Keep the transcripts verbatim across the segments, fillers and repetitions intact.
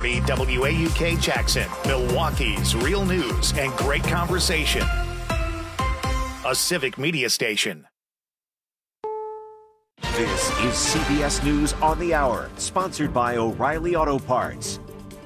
thirty W A U K Jackson, Milwaukee's real news and great conversation. A Civic Media station. This is C B S News on the Hour, sponsored by O'Reilly Auto Parts.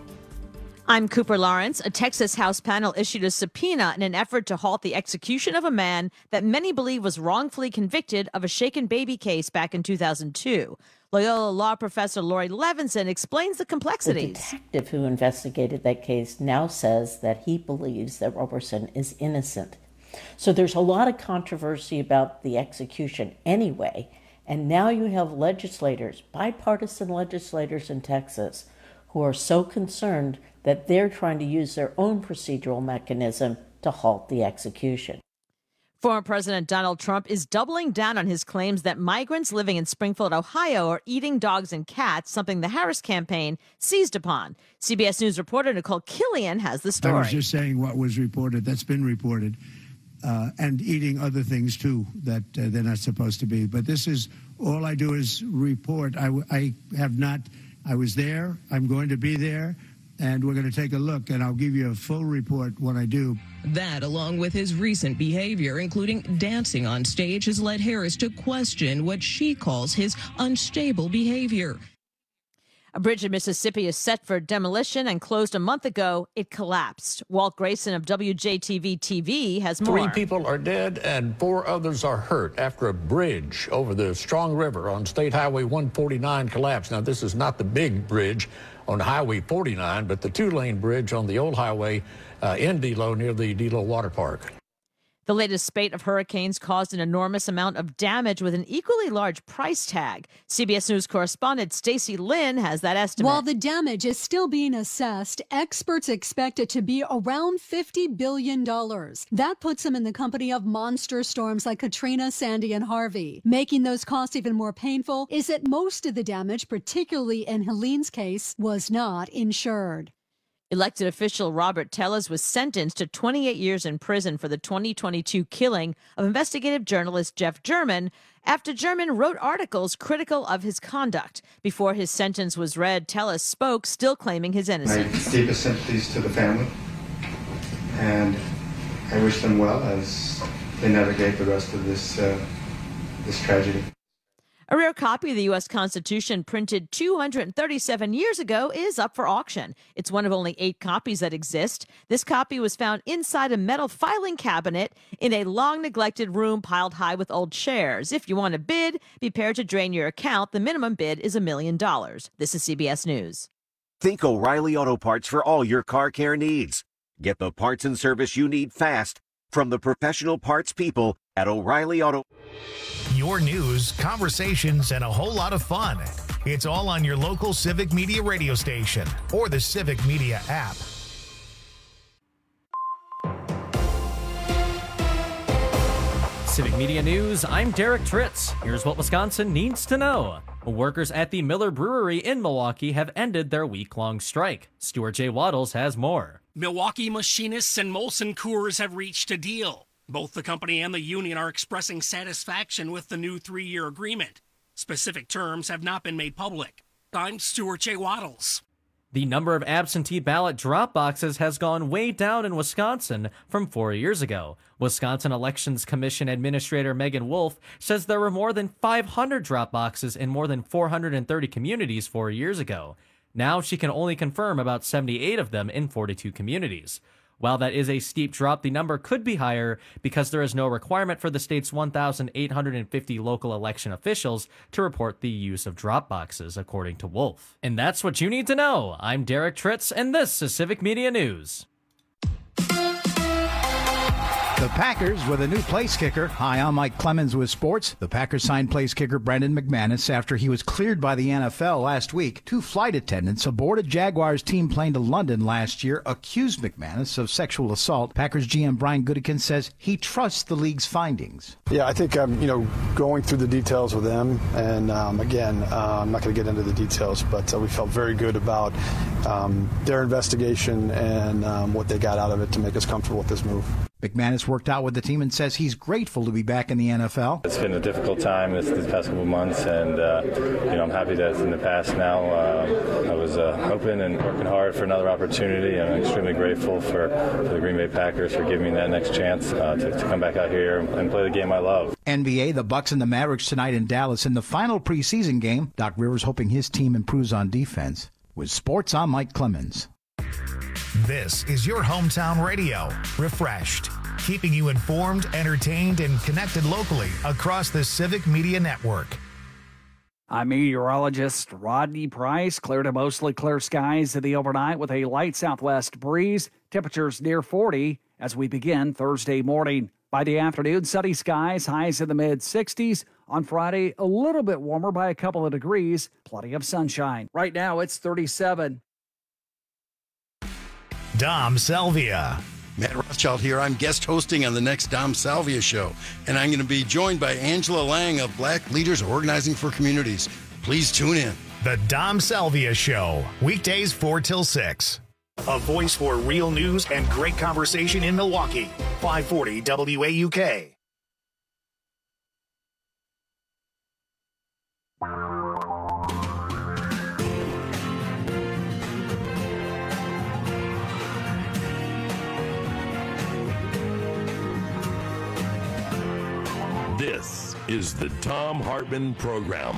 I'm Cooper Lawrence. A Texas House panel issued a subpoena in an effort to halt the execution of a man that many believe was wrongfully convicted of a shaken baby case back in two thousand two. Loyola Law professor Lori Levinson explains the complexities. The detective who investigated that case now says that he believes that Roberson is innocent. So there's a lot of controversy about the execution anyway. And now you have legislators, bipartisan legislators in Texas, who are so concerned that they're trying to use their own procedural mechanism to halt the execution. Former President Donald Trump is doubling down on his claims that migrants living in Springfield, Ohio, are eating dogs and cats, something the Harris campaign seized upon. C B S News reporter Nicole Killian has the story. I was just saying what was reported. That's been reported. Uh, and eating other things, too, that uh, they're not supposed to be. But this is, all I do is report. I, I have not, I was there, I'm going to be there, and we're going to take a look, and I'll give you a full report when I do. That, along with his recent behavior, including dancing on stage, has led Harris to question what she calls his unstable behavior. A bridge in Mississippi is set for demolition and closed a month ago. It collapsed. Walt Grayson of W J T V T V has more. Three people are dead and four others are hurt after a bridge over the Strong River on State Highway one forty-nine collapsed. Now, this is not the big bridge on Highway forty-nine, but the two-lane bridge on the old highway uh, in Delo near the Delo Water Park. The latest spate of hurricanes caused an enormous amount of damage with an equally large price tag. C B S News correspondent Stacey Lynn has that estimate. While the damage is still being assessed, experts expect it to be around fifty billion dollars. That puts them in the company of monster storms like Katrina, Sandy, and Harvey. Making those costs even more painful is that most of the damage, particularly in Helene's case, was not insured. Elected official Robert Tellez was sentenced to twenty-eight years in prison for the twenty twenty-two killing of investigative journalist Jeff German after German wrote articles critical of his conduct. Before his sentence was read, Tellez spoke, still claiming his innocence. My deepest sympathies to the family, and I wish them well as they navigate the rest of this, uh, this tragedy. A rare copy of the U S Constitution printed two hundred thirty-seven years ago is up for auction. It's one of only eight copies that exist. This copy was found inside a metal filing cabinet in a long-neglected room piled high with old chairs. If you want to bid, be prepared to drain your account. The minimum bid is a million dollars. This is C B S News. Think O'Reilly Auto Parts for all your car care needs. Get the parts and service you need fast from the professional parts people at O'Reilly Auto. Your news, conversations, and a whole lot of fun. It's all on your local Civic Media radio station or the Civic Media app. Civic Media News, I'm Derek Tritz. Here's what Wisconsin needs to know. Workers at the Miller Brewery in Milwaukee have ended their week-long strike. Stuart J. Waddles has more. Milwaukee Machinists and Molson Coors have reached a deal. Both the company and the union are expressing satisfaction with the new three-year agreement. Specific terms have not been made public. I'm Stuart J. Waddles. The number of absentee ballot drop boxes has gone way down in Wisconsin from four years ago. Wisconsin Elections Commission Administrator Megan Wolf says there were more than five hundred drop boxes in more than four hundred thirty communities four years ago. Now she can only confirm about seventy-eight of them in forty-two communities. While that is a steep drop, the number could be higher because there is no requirement for the state's one thousand eight hundred fifty local election officials to report the use of drop boxes, according to Wolf. And that's what you need to know. I'm Derek Tritz, and this is Civic Media News. The Packers with a new place kicker. Hi, I'm Mike Clemens with sports. The Packers signed place kicker Brendan McManus after he was cleared by the N F L last week. Two flight attendants aboard a Jaguars team plane to London last year accused McManus of sexual assault. Packers G M Brian Gutekunst says he trusts the league's findings. Yeah, I think I'm, you know, going through the details with them, and um, again, uh, I'm not going to get into the details, but uh, we felt very good about um, their investigation and um, what they got out of it to make us comfortable with this move. McManus worked out with the team and says he's grateful to be back in the N F L. It's been a difficult time this, this past couple of months, and uh, you know I'm happy that it's in the past now. Uh, I was uh, hoping and working hard for another opportunity, and I'm extremely grateful for, for the Green Bay Packers for giving me that next chance uh, to, to come back out here and play the game I love. N B A, the Bucks and the Mavericks tonight in Dallas in the final preseason game. Doc Rivers hoping his team improves on defense. With sports, I'm Mike Clemens. This is your hometown radio, Refreshed, keeping you informed, entertained, and connected locally across the Civic Media Network. I'm meteorologist Rodney Price. Clear to mostly clear skies in the overnight with a light southwest breeze. Temperatures near forty as we begin Thursday morning. By the afternoon, sunny skies, highs in the mid sixties. On Friday, a little bit warmer by a couple of degrees. Plenty of sunshine. Right now, it's thirty-seven. Dom Salvia. Matt Rothschild here. I'm guest hosting on the next Dom Salvia show, and I'm going to be joined by Angela Lang of Black Leaders Organizing for Communities. Please tune in. The Dom Salvia Show, weekdays four till six. A voice for real news and great conversation in Milwaukee. five forty W A U K. This is the Thom Hartmann Program.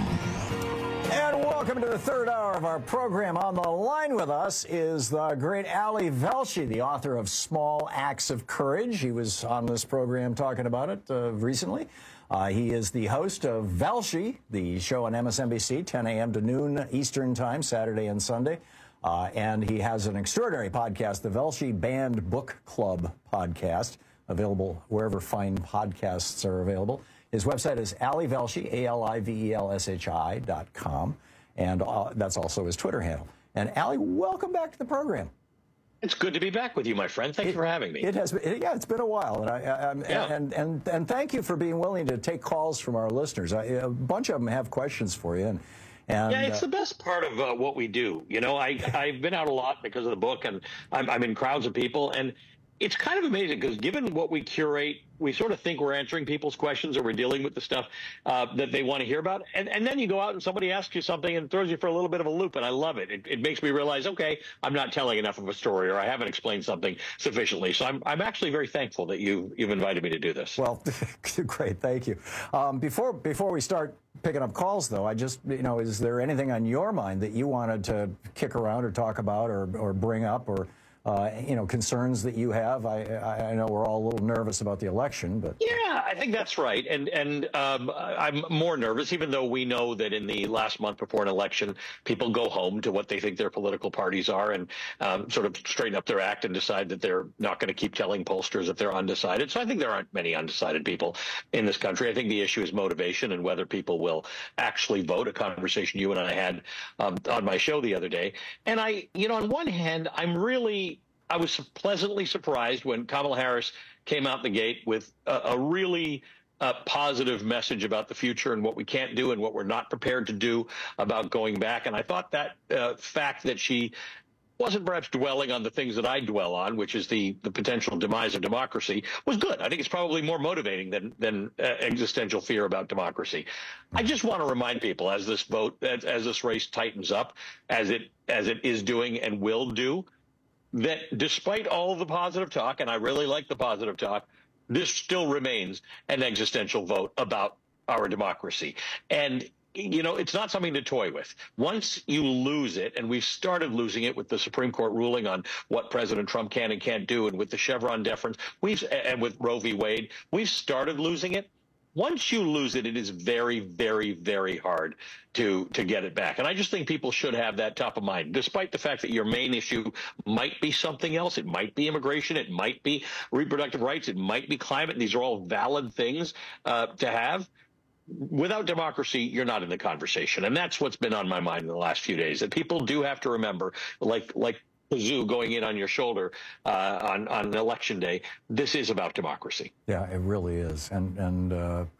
And welcome to the third hour of our program. On the line with us is the great Ali Velshi, the author of Small Acts of Courage. He was on this program talking about it uh, recently. Uh, he is the host of Velshi, the show on M S N B C, ten a.m. to noon Eastern Time, Saturday and Sunday. Uh, and he has an extraordinary podcast, the Velshi Banned Book Club podcast, available wherever fine podcasts are available. His website is Ali Velshi, A L I V E L S H I dot com, and uh, that's also his Twitter handle. And Ali, welcome back to the program. It's good to be back with you, my friend. Thanks it, for having me. It has, it, yeah, it's been a while, and I, I I'm, yeah. and, and and thank you for being willing to take calls from our listeners. I, a bunch of them have questions for you, and. And, yeah, it's uh, the best part of uh, what we do. You know, I, I've been out a lot because of the book, and I'm, I'm in crowds of people, and it's kind of amazing because given what we curate, we sort of think we're answering people's questions or we're dealing with the stuff uh, that they want to hear about. And, and then you go out and somebody asks you something and throws you for a little bit of a loop, and I love it. It, it makes me realize, okay, I'm not telling enough of a story or I haven't explained something sufficiently. So I'm, I'm actually very thankful that you, you've invited me to do this. Well, great. Thank you. Um, before, before we start picking up calls, though, I just, you know, is there anything on your mind that you wanted to kick around or talk about or, or bring up or Uh, you know, concerns that you have? I, I I know we're all a little nervous about the election, but yeah, I think that's right. And and um, I'm more nervous, even though we know that in the last month before an election, people go home to what they think their political parties are and um, sort of straighten up their act and decide that they're not going to keep telling pollsters if they're undecided. So I think there aren't many undecided people in this country. I think the issue is motivation and whether people will actually vote, a conversation you and I had um, on my show the other day. And I, you know, on one hand, I'm really I was pleasantly surprised when Kamala Harris came out the gate with a, a really uh, positive message about the future and what we can't do and what we're not prepared to do about going back. And I thought that uh, fact that she wasn't perhaps dwelling on the things that I dwell on, which is the, the potential demise of democracy, was good. I think it's probably more motivating than, than uh, existential fear about democracy. I just want to remind people as this vote, as, as this race tightens up, as it as it is doing and will do, that despite all of the positive talk, and I really like the positive talk, this still remains an existential vote about our democracy. And, you know, it's not something to toy with. Once you lose it, and we've started losing it with the Supreme Court ruling on what President Trump can and can't do, and with the Chevron deference, we've and with Roe v. Wade, we've started losing it. Once you lose it, it is very, very, very hard to to get it back. And I just think people should have that top of mind, despite the fact that your main issue might be something else. It might be immigration. It might be reproductive rights. It might be climate. These are all valid things uh, to have. Without democracy, you're not in the conversation. And that's what's been on my mind in the last few days, that people do have to remember, like like zoo going in on your shoulder uh, on, on election day, this is about democracy. Yeah, it really is. And, and uh,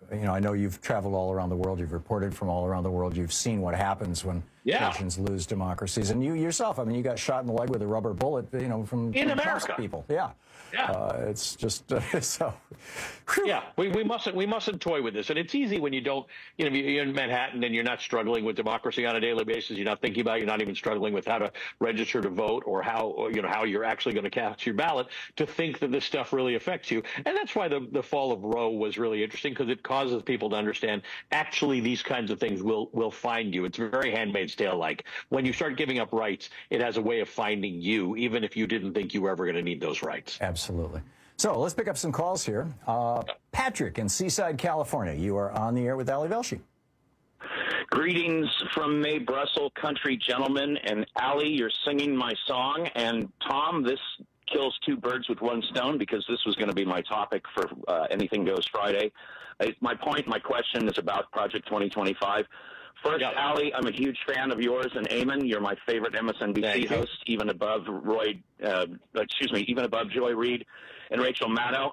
you know, I know you've traveled all around the world. You've reported from all around the world. You've seen what happens when yeah. nations lose democracies. And you yourself, I mean, you got shot in the leg with a rubber bullet, you know, from, in from America. Trump people. Yeah. Yeah. Uh, it's just uh, so. Whew. Yeah, we, we mustn't we mustn't toy with this, and it's easy when you don't. You know, you're in Manhattan and you're not struggling with democracy on a daily basis. You're not thinking about. It, you're not even struggling with how to register to vote or how or, you know how you're actually going to cast your ballot. To think that this stuff really affects you, and that's why the the fall of Roe was really interesting, because it causes people to understand actually these kinds of things will will find you. It's very Handmaid's Tale like. When you start giving up rights, it has a way of finding you, even if you didn't think you were ever going to need those rights. Absolutely. So let's pick up some calls here. Uh, Patrick in Seaside, California. You are on the air with Ali Velshi. Greetings from May Brussels, country gentlemen. And Ali, you're singing my song. And Tom, this kills two birds with one stone, because this was going to be my topic for uh, Anything Goes Friday. Uh, my point, my question is about Project twenty twenty-five. First, yeah. Ali, I'm a huge fan of yours and Eamon. You're my favorite M S N B C Thank host, you. even above Roy, uh, excuse me, even above Joy Reid and Rachel Maddow.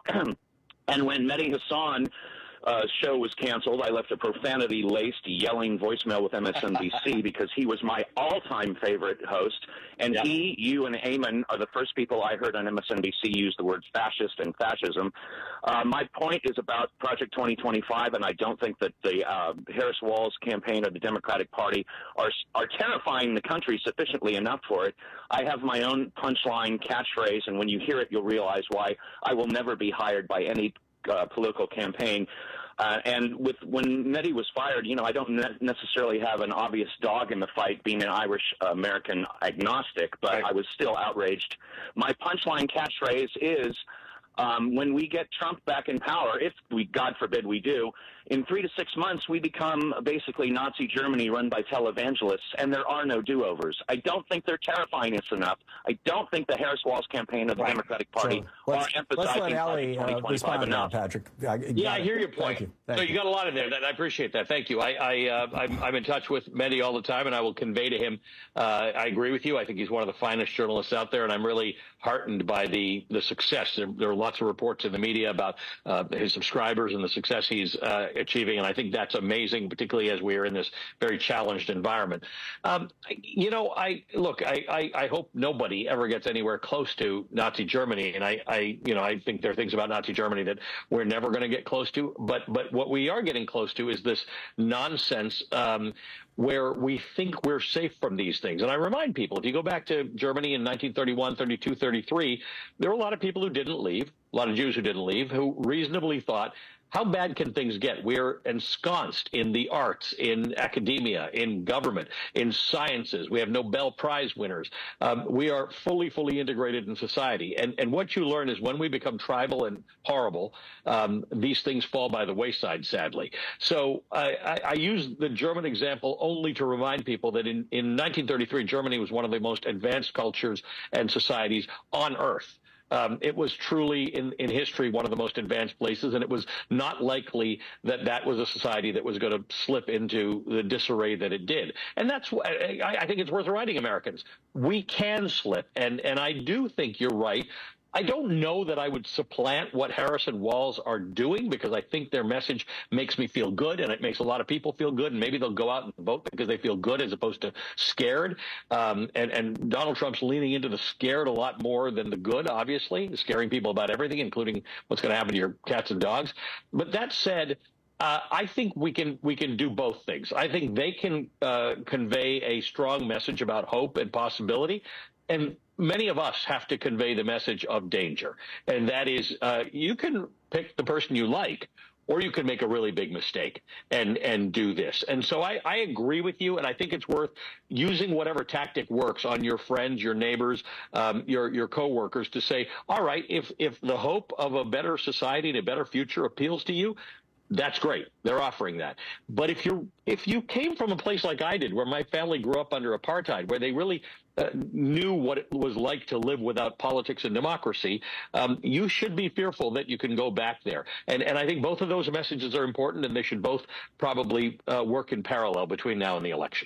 And when Mehdi Hassan uh, show was canceled, I left a profanity-laced yelling voicemail with M S N B C because he was my all-time favorite host. And yeah. he, you, and Eamon are the first people I heard on M S N B C use the words fascist and fascism. Uh, my point is about Project twenty twenty-five, and I don't think that the uh, Harris-Walz campaign or the Democratic Party are are terrifying the country sufficiently enough for it. I have my own punchline catchphrase, and when you hear it, you'll realize why I will never be hired by any uh, political campaign. Uh, and with when Mehdi was fired, you know, I don't ne- necessarily have an obvious dog in the fight, being an Irish-American agnostic, but right. I was still outraged. My punchline catchphrase is, um, when we get Trump back in power, if we, God forbid we do, in three to six months, we become basically Nazi Germany run by televangelists, and there are no do-overs. I don't think they're terrifying us enough. I don't think the Harris-Walz campaign of the right. Democratic Party so are emphasizing let's let Ali, twenty twenty-five uh, enough. Now, Patrick. I, yeah, I hear your point. Thank you. Thank so you. you got a lot in there. That, I appreciate that. Thank you. I, I, uh, I'm, I'm in touch with Mehdi all the time, and I will convey to him. Uh, I agree with you. I think he's one of the finest journalists out there, and I'm really heartened by the the success. There, there are lots of reports in the media about uh, his subscribers and the success he's uh, achieving, and I think that's amazing, particularly as we are in this very challenged environment. Um, you know, I look. I, I, I hope nobody ever gets anywhere close to Nazi Germany, and I, I, you know, I think there are things about Nazi Germany that we're never going to get close to. But but what we are getting close to is this nonsense um, where we think we're safe from these things. And I remind people, if you go back to Germany in nineteen thirty-one, thirty-two, thirty-three, there were a lot of people who didn't leave, a lot of Jews who didn't leave, who reasonably thought, how bad can things get? We're ensconced in the arts, in academia, in government, in sciences. We have Nobel Prize winners. Um, we are fully, fully integrated in society. And, and what you learn is when we become tribal and horrible, um, these things fall by the wayside, sadly. So I, I, I use the German example only to remind people that in, in nineteen thirty-three, Germany was one of the most advanced cultures and societies on earth. Um, it was truly, in, in history, one of the most advanced places, and it was not likely that that was a society that was going to slip into the disarray that it did. And that's why I, I think it's worth reminding Americans. We can slip, and, and I do think you're right. I don't know that I would supplant what Harris and Walz are doing, because I think their message makes me feel good, and it makes a lot of people feel good, and maybe they'll go out and vote because they feel good as opposed to scared. Um, and, and Donald Trump's leaning into the scared a lot more than the good, obviously, scaring people about everything, including what's going to happen to your cats and dogs. But that said, Uh, I think we can we can do both things. I think they can uh, convey a strong message about hope and possibility, and many of us have to convey the message of danger. And that is, uh, you can pick the person you like, or you can make a really big mistake and and do this. And so I, I agree with you, and I think it's worth using whatever tactic works on your friends, your neighbors, um, your your coworkers to say, all right, if if the hope of a better society and a better future appeals to you, that's great. They're offering that. But if you if you came from a place like I did, where my family grew up under apartheid, where they really uh, knew what it was like to live without politics and democracy, um, you should be fearful that you can go back there. And and I think both of those messages are important, and they should both probably uh, work in parallel between now and the election.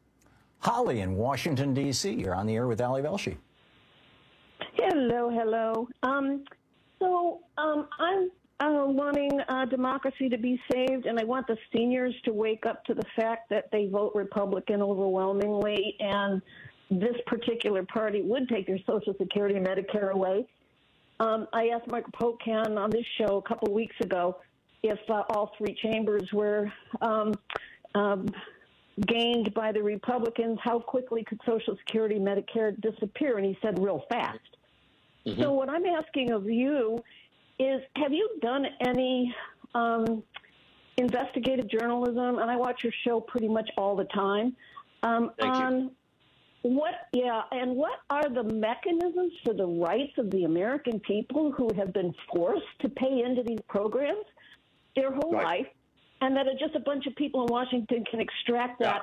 Holly in Washington, D C You're on the air with Ali Velshi. Hello, hello. Um, so um, I'm uh, wanting uh, democracy to be saved, and I want the seniors to wake up to the fact that they vote Republican overwhelmingly, and this particular party would take their Social Security and Medicare away. Um, I asked Mark Pocan on this show a couple weeks ago if uh, all three chambers were um, um, gained by the Republicans, how quickly could Social Security, Medicare disappear? And he said real fast. Mm-hmm. So what I'm asking of you is, have you done any um, investigative journalism? And I watch your show pretty much all the time. Um, Thank on you. What, yeah, and what are the mechanisms for the rights of the American people who have been forced to pay into these programs their whole Right. life, and that are just a bunch of people in Washington can extract that?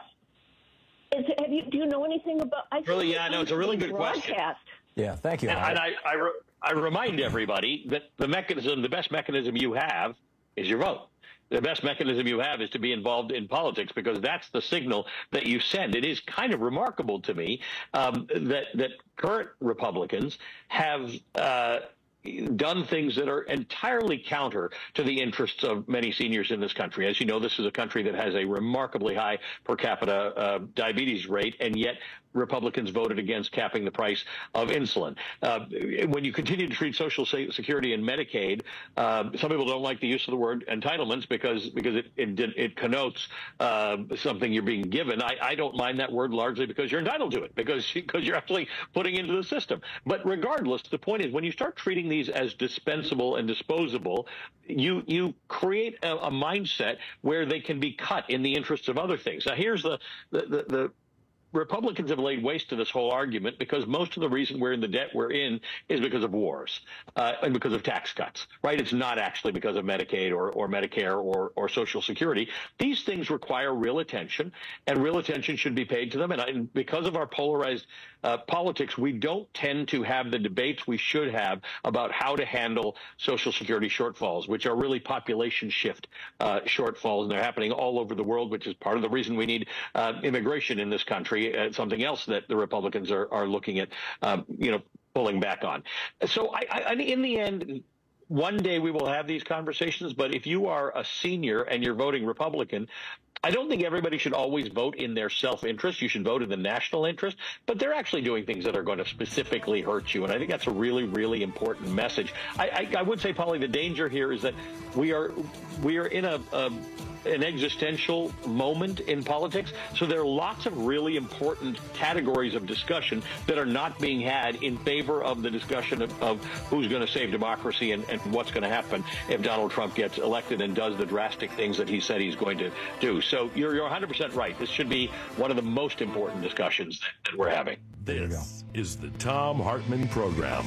Is, have you, do you know anything about? I Really, think yeah, no, it's a really good broadcast. question. Yeah, thank you. And, Howard. and I, I, re- I remind everybody that the mechanism, the best mechanism you have is your vote. The best mechanism you have is to be involved in politics, because that's the signal that you send. It is kind of remarkable to me um, that that current Republicans have uh, done things that are entirely counter to the interests of many seniors in this country. As you know, this is a country that has a remarkably high per capita uh, diabetes rate, and yet Republicans voted against capping the price of insulin. Uh, when you continue to treat Social Security and Medicaid, uh, some people don't like the use of the word entitlements because because it it, it connotes uh, something you're being given. I, I don't mind that word largely because you're entitled to it, because because you're actually putting into the system. But regardless, the point is, when you start treating these as dispensable and disposable, you you create a, a mindset where they can be cut in the interests of other things. Now, here's the the the, the Republicans have laid waste to this whole argument because most of the reason we're in the debt we're in is because of wars uh, and because of tax cuts, right? It's not actually because of Medicaid or, or Medicare or, or Social Security. These things require real attention, and real attention should be paid to them. And, I, and because of our polarized uh, politics, we don't tend to have the debates we should have about how to handle Social Security shortfalls, which are really population shift uh, shortfalls, and they're happening all over the world, which is part of the reason we need uh, immigration in this country. Uh, something else that the Republicans are, are looking at, um, you know, pulling back on. So I, I, in the end, one day we will have these conversations. But if you are a senior and you're voting Republican, I don't think everybody should always vote in their self-interest. You should vote in the national interest. But they're actually doing things that are going to specifically hurt you. And I think that's a really, really important message. I, I, I would say, Polly, the danger here is that we are we are in a, a an existential moment in politics. So there are lots of really important categories of discussion that are not being had in favor of the discussion of, of who's going to save democracy and, and what's going to happen if Donald Trump gets elected and does the drastic things that he said he's going to do. So you're, you're one hundred percent right. This should be one of the most important discussions that, that we're having. This is the Thom Hartmann Program.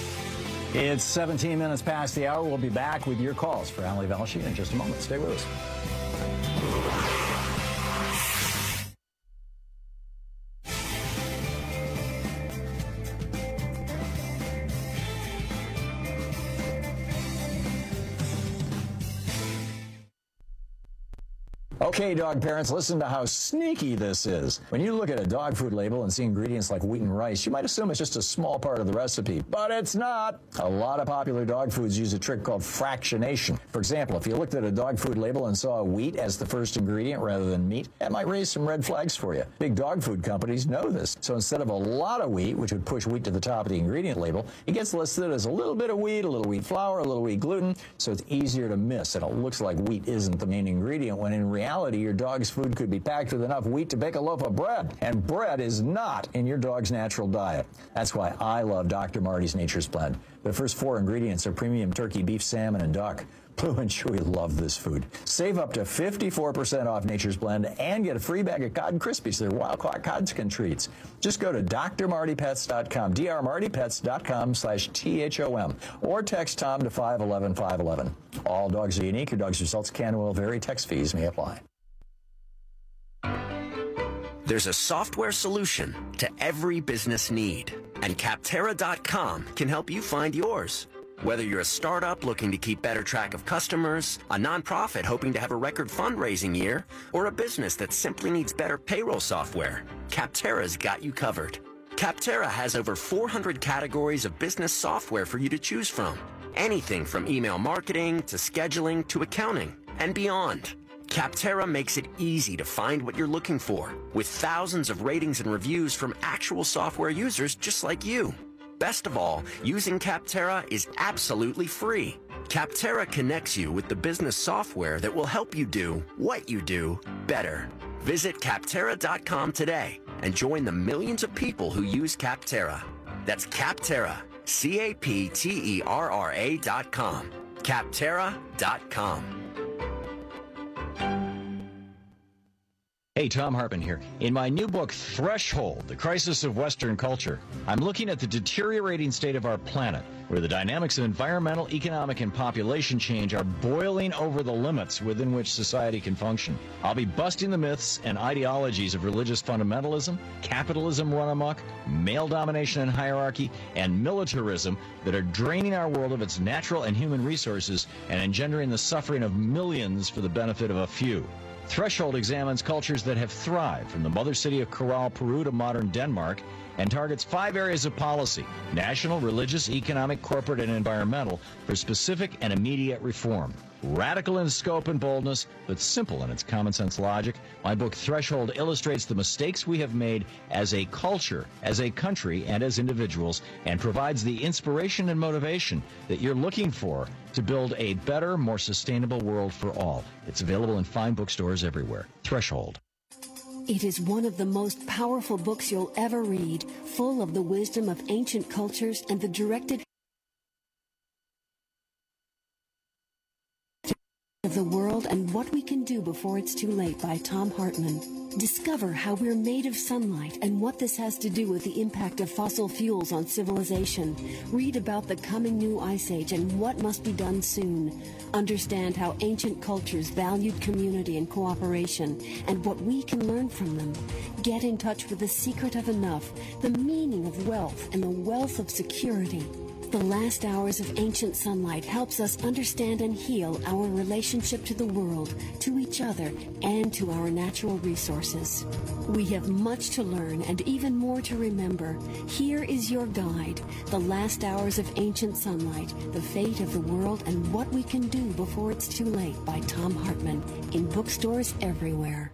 It's seventeen minutes past the hour. We'll be back with your calls for Ali Velshi in just a moment. Stay with us. Okay, dog parents, listen to how sneaky this is. When you look at a dog food label and see ingredients like wheat and rice, you might assume it's just a small part of the recipe, but it's not. A lot of popular dog foods use a trick called fractionation. For example, if you looked at a dog food label and saw wheat as the first ingredient rather than meat, that might raise some red flags for you. Big dog food companies know this. So instead of a lot of wheat, which would push wheat to the top of the ingredient label, it gets listed as a little bit of wheat, a little wheat flour, a little wheat gluten, so it's easier to miss, and it looks like wheat isn't the main ingredient, when in reality, your dog's food could be packed with enough wheat to bake a loaf of bread. And bread is not in your dog's natural diet. That's why I love Doctor Marty's Nature's Blend. The first four ingredients are premium turkey, beef, salmon, and duck. Blue and Chewy love this food. Save up to fifty-four percent off Nature's Blend and get a free bag of Cod Krispies. They're wild-caught Codskin treats. Just go to D R Marty Pets dot com, D R Marty Pets dot com slash T H O M, or text Tom to five one one, five one one. All dogs are unique. Your dog's results can and will vary. Text fees may apply. There's a software solution to every business need, and Capterra dot com can help you find yours. Whether you're a startup looking to keep better track of customers, a nonprofit hoping to have a record fundraising year, or a business that simply needs better payroll software, Capterra's got you covered. Capterra has over four hundred categories of business software for you to choose from. Anything from email marketing to scheduling to accounting and beyond. Capterra makes it easy to find what you're looking for, with thousands of ratings and reviews from actual software users just like you. Best of all, using Capterra is absolutely free. Capterra connects you with the business software that will help you do what you do better. Visit Capterra dot com today and join the millions of people who use Capterra. That's Capterra, C A P T E R R A dot com. Capterra dot com. Hey, Tom Hartman here. In my new book, Threshold, The Crisis of Western Culture, I'm looking at the deteriorating state of our planet, where the dynamics of environmental, economic, and population change are boiling over the limits within which society can function. I'll be busting the myths and ideologies of religious fundamentalism, capitalism run amok, male domination and hierarchy, and militarism that are draining our world of its natural and human resources and engendering the suffering of millions for the benefit of a few. Threshold examines cultures that have thrived, from the mother city of Corral, Peru to modern Denmark, and targets five areas of policy: national, religious, economic, corporate, and environmental, for specific and immediate reform. Radical in scope and boldness, but simple in its common sense logic, my book Threshold illustrates the mistakes we have made as a culture, as a country, and as individuals, and provides the inspiration and motivation that you're looking for to build a better, more sustainable world for all. It's available in fine bookstores everywhere. Threshold. It is one of the most powerful books you'll ever read, full of the wisdom of ancient cultures and the directed of the world and what we can do before it's too late, by Tom Hartman. Discover how we're made of sunlight and what this has to do with the impact of fossil fuels on civilization. Read about the coming new ice age and what must be done soon. Understand how ancient cultures valued community and cooperation and what we can learn from them. Get in touch with the secret of enough, the meaning of wealth, and the wealth of security. The Last Hours of Ancient Sunlight helps us understand and heal our relationship to the world, to each other, and to our natural resources. We have much to learn and even more to remember. Here is your guide, The Last Hours of Ancient Sunlight, The Fate of the World and What We Can Do Before It's Too Late, by Tom Hartman, in bookstores everywhere.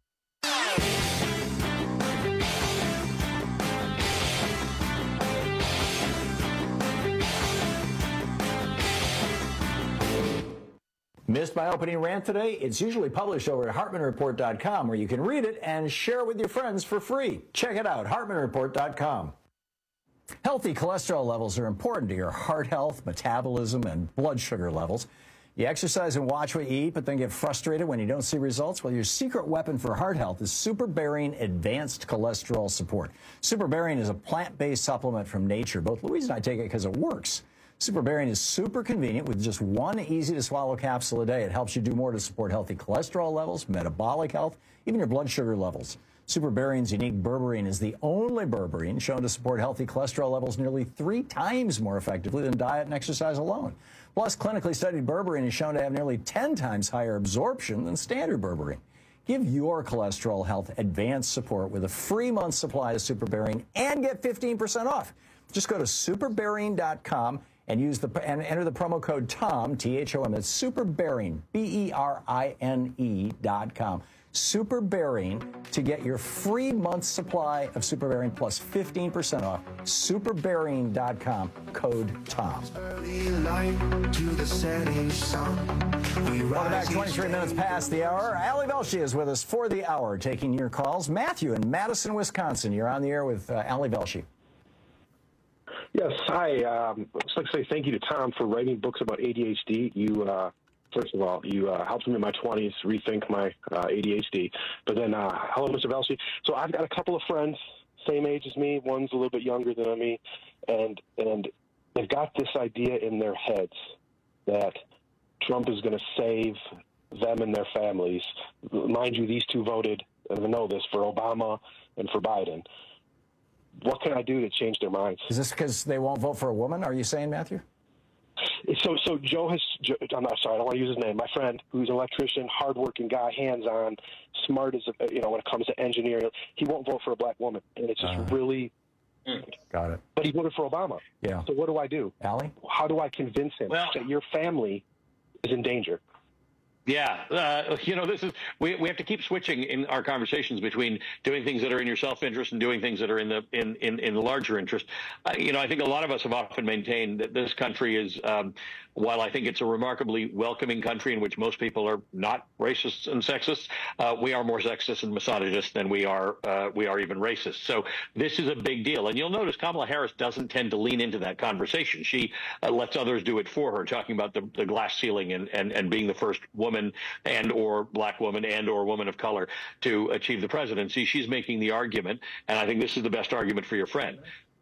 Missed my opening rant today? It's usually published over at Hartman Report dot com, where you can read it and share it with your friends for free. Check it out, Hartman Report dot com. Healthy cholesterol levels are important to your heart health, metabolism, and blood sugar levels. You exercise and watch what you eat, but then get frustrated when you don't see results? Well, your secret weapon for heart health is SuperBarian Advanced Cholesterol Support. SuperBarian is a plant-based supplement from nature. Both Louise and I take it because it works. SuperBarian is super convenient with just one easy-to-swallow capsule a day. It helps you do more to support healthy cholesterol levels, metabolic health, even your blood sugar levels. SuperBarian's unique berberine is the only berberine shown to support healthy cholesterol levels nearly three times more effectively than diet and exercise alone. Plus, clinically studied berberine is shown to have nearly ten times higher absorption than standard berberine. Give your cholesterol health advanced support with a free month's supply of SuperBarian and get fifteen percent off. Just go to SuperBarian dot com and use the and enter the promo code TOM, T H O M. That's SuperBarian, B E R I N E dot com. SuperBarian to get your free month's supply of SuperBarian plus fifteen percent off. SuperBarian dot com, code TOM. Welcome back, twenty-three minutes past the hour. Ali Velshi is with us for the hour, taking your calls. Matthew in Madison, Wisconsin. You're on the air with uh, Ali Velshi. Yes, hi. Um, I'd like to say thank you to Tom for writing books about A D H D. You, uh, first of all, you uh, helped me in my twenties rethink my uh, A D H D. But then, uh, hello, Mister Velshi. So I've got a couple of friends, same age as me. One's a little bit younger than me, and and they've got this idea in their heads that Trump is going to save them and their families. Mind you, these two voted, and I know this, for Obama and for Biden. What can I do to change their minds? Is this because they won't vote for a woman, are you saying, Matthew? So, so Joe has, Joe, I'm not sorry, I don't want to use his name. My friend, who's an electrician, hardworking guy, hands-on, smart as, a, you know, when it comes to engineering, he won't vote for a black woman. And it's just uh. really Got it. But he voted for Obama. Yeah. So what do I do? Allie? How do I convince him Well, that your family is in danger? Yeah, uh, you know, this is we we have to keep switching in our conversations between doing things that are in your self-interest and doing things that are in the in in, in the larger interest. Uh, you know, I think a lot of us have often maintained that this country is, um, while I think it's a remarkably welcoming country in which most people are not racists and sexist, uh, we are more sexist and misogynist than we are uh, we are even racist. So this is a big deal, and you'll notice Kamala Harris doesn't tend to lean into that conversation. She uh, lets others do it for her, talking about the, the glass ceiling and, and and being the first woman and or black woman and or woman of color to achieve the presidency. She's making the argument, and I think this is the best argument for your friend.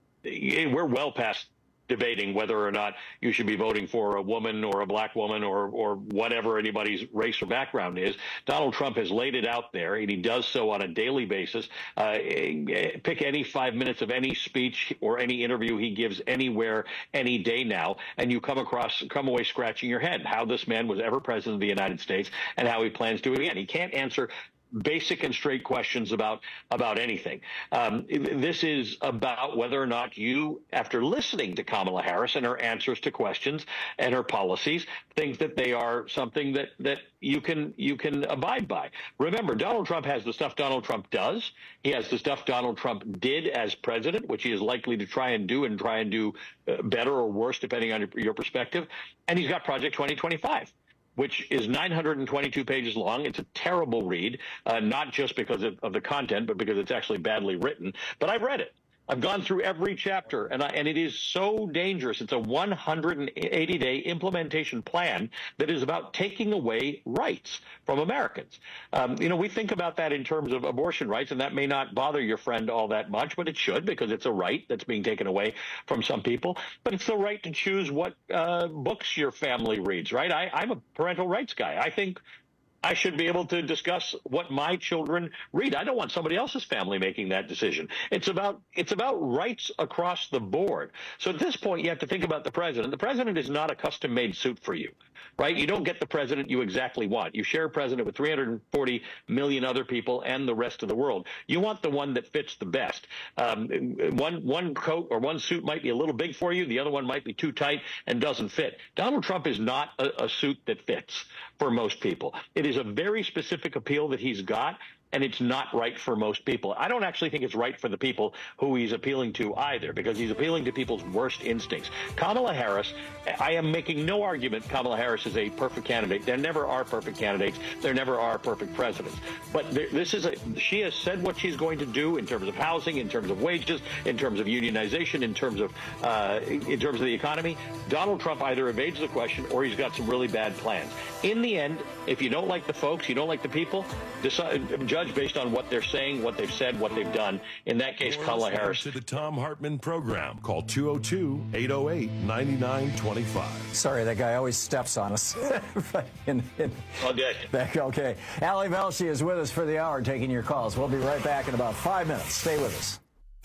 We're well past debating whether or not you should be voting for a woman or a black woman or or whatever anybody's race or background is. Donald Trump has laid it out there, and he does so on a daily basis. Uh, pick any five minutes of any speech or any interview he gives anywhere, any day now, and you come across, come away scratching your head how this man was ever president of the United States and how he plans to again. He can't answer basic and straight questions about about anything. Um, this is about whether or not you, after listening to Kamala Harris and her answers to questions and her policies, think that they are something that that you can you can abide by. Remember, Donald Trump has the stuff Donald Trump does. He has the stuff Donald Trump did as president, which he is likely to try and do and try and do uh, better or worse, depending on your, your perspective. And he's got Project twenty twenty-five. Which is nine hundred twenty-two pages long. It's a terrible read, uh, not just because of, of the content, but because it's actually badly written. But I've read it. I've gone through every chapter, and I, and it is so dangerous. It's a one hundred eighty day implementation plan that is about taking away rights from Americans. Um, you know, we think about that in terms of abortion rights, and that may not bother your friend all that much, but it should, because it's a right that's being taken away from some people. But it's the right to choose what uh, books your family reads, right? I, I'm a parental rights guy. I think I should be able to discuss what my children read. I don't want somebody else's family making that decision. It's about it's about rights across the board. So at this point, you have to think about the president. The president is not a custom-made suit for you, right? You don't get the president you exactly want. You share a president with three hundred forty million other people and the rest of the world. You want the one that fits the best. Um, one one coat or one suit might be a little big for you. The other one might be too tight and doesn't fit. Donald Trump is not a, a suit that fits for most people. It is a very specific appeal that he's got, and it's not right for most people. I don't actually think it's right for the people who he's appealing to either, because he's appealing to people's worst instincts. Kamala Harris, I am making no argument Kamala Harris is a perfect candidate. There never are perfect candidates. There never are perfect presidents. But there, this is a, she has said what she's going to do in terms of housing, in terms of wages, in terms of unionization, in terms of uh, in terms of the economy. Donald Trump either evades the question or he's got some really bad plans. In the end, if you don't like the folks, you don't like the people, decide, judge based on what they're saying, what they've said, what they've done. In that case, Kamala Harris. To the Thom Hartmann program. Call two oh two, eight oh eight, nine nine two five. Sorry, that guy always steps on us. in, in, okay. Okay. Ali Velshi is with us for the hour, taking your calls. We'll be right back in about five minutes. Stay with us.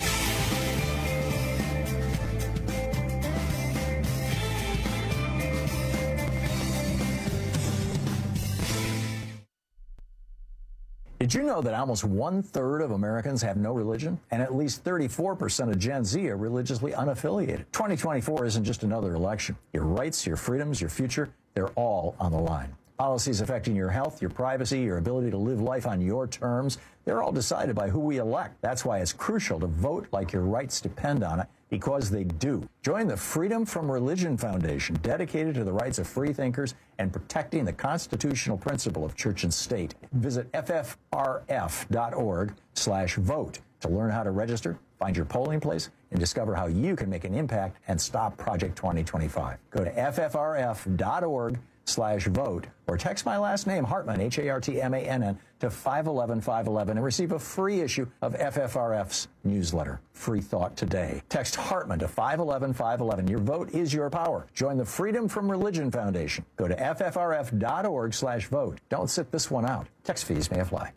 Did you know that almost one-third of Americans have no religion? And at least thirty-four percent of Gen Z are religiously unaffiliated. twenty twenty-four isn't just another election. Your rights, your freedoms, your future, they're all on the line. Policies affecting your health, your privacy, your ability to live life on your terms, they're all decided by who we elect. That's why it's crucial to vote like your rights depend on it, because they do. Join the Freedom from Religion Foundation, dedicated to the rights of free thinkers and protecting the constitutional principle of church and state. Visit F F R F dot org slash vote to learn how to register, find your polling place, and discover how you can make an impact and stop Project twenty twenty-five. Go to F F R F dot org slash vote or text my last name, Hartmann, H A R T M A N N, to five eleven five eleven and receive a free issue of F F R F's newsletter, Free Thought Today. Text Hartmann to five eleven five eleven. Your vote is your power. Join the Freedom from Religion Foundation. Go to F F R F dot org slash vote. Don't sit this one out. Text fees may apply.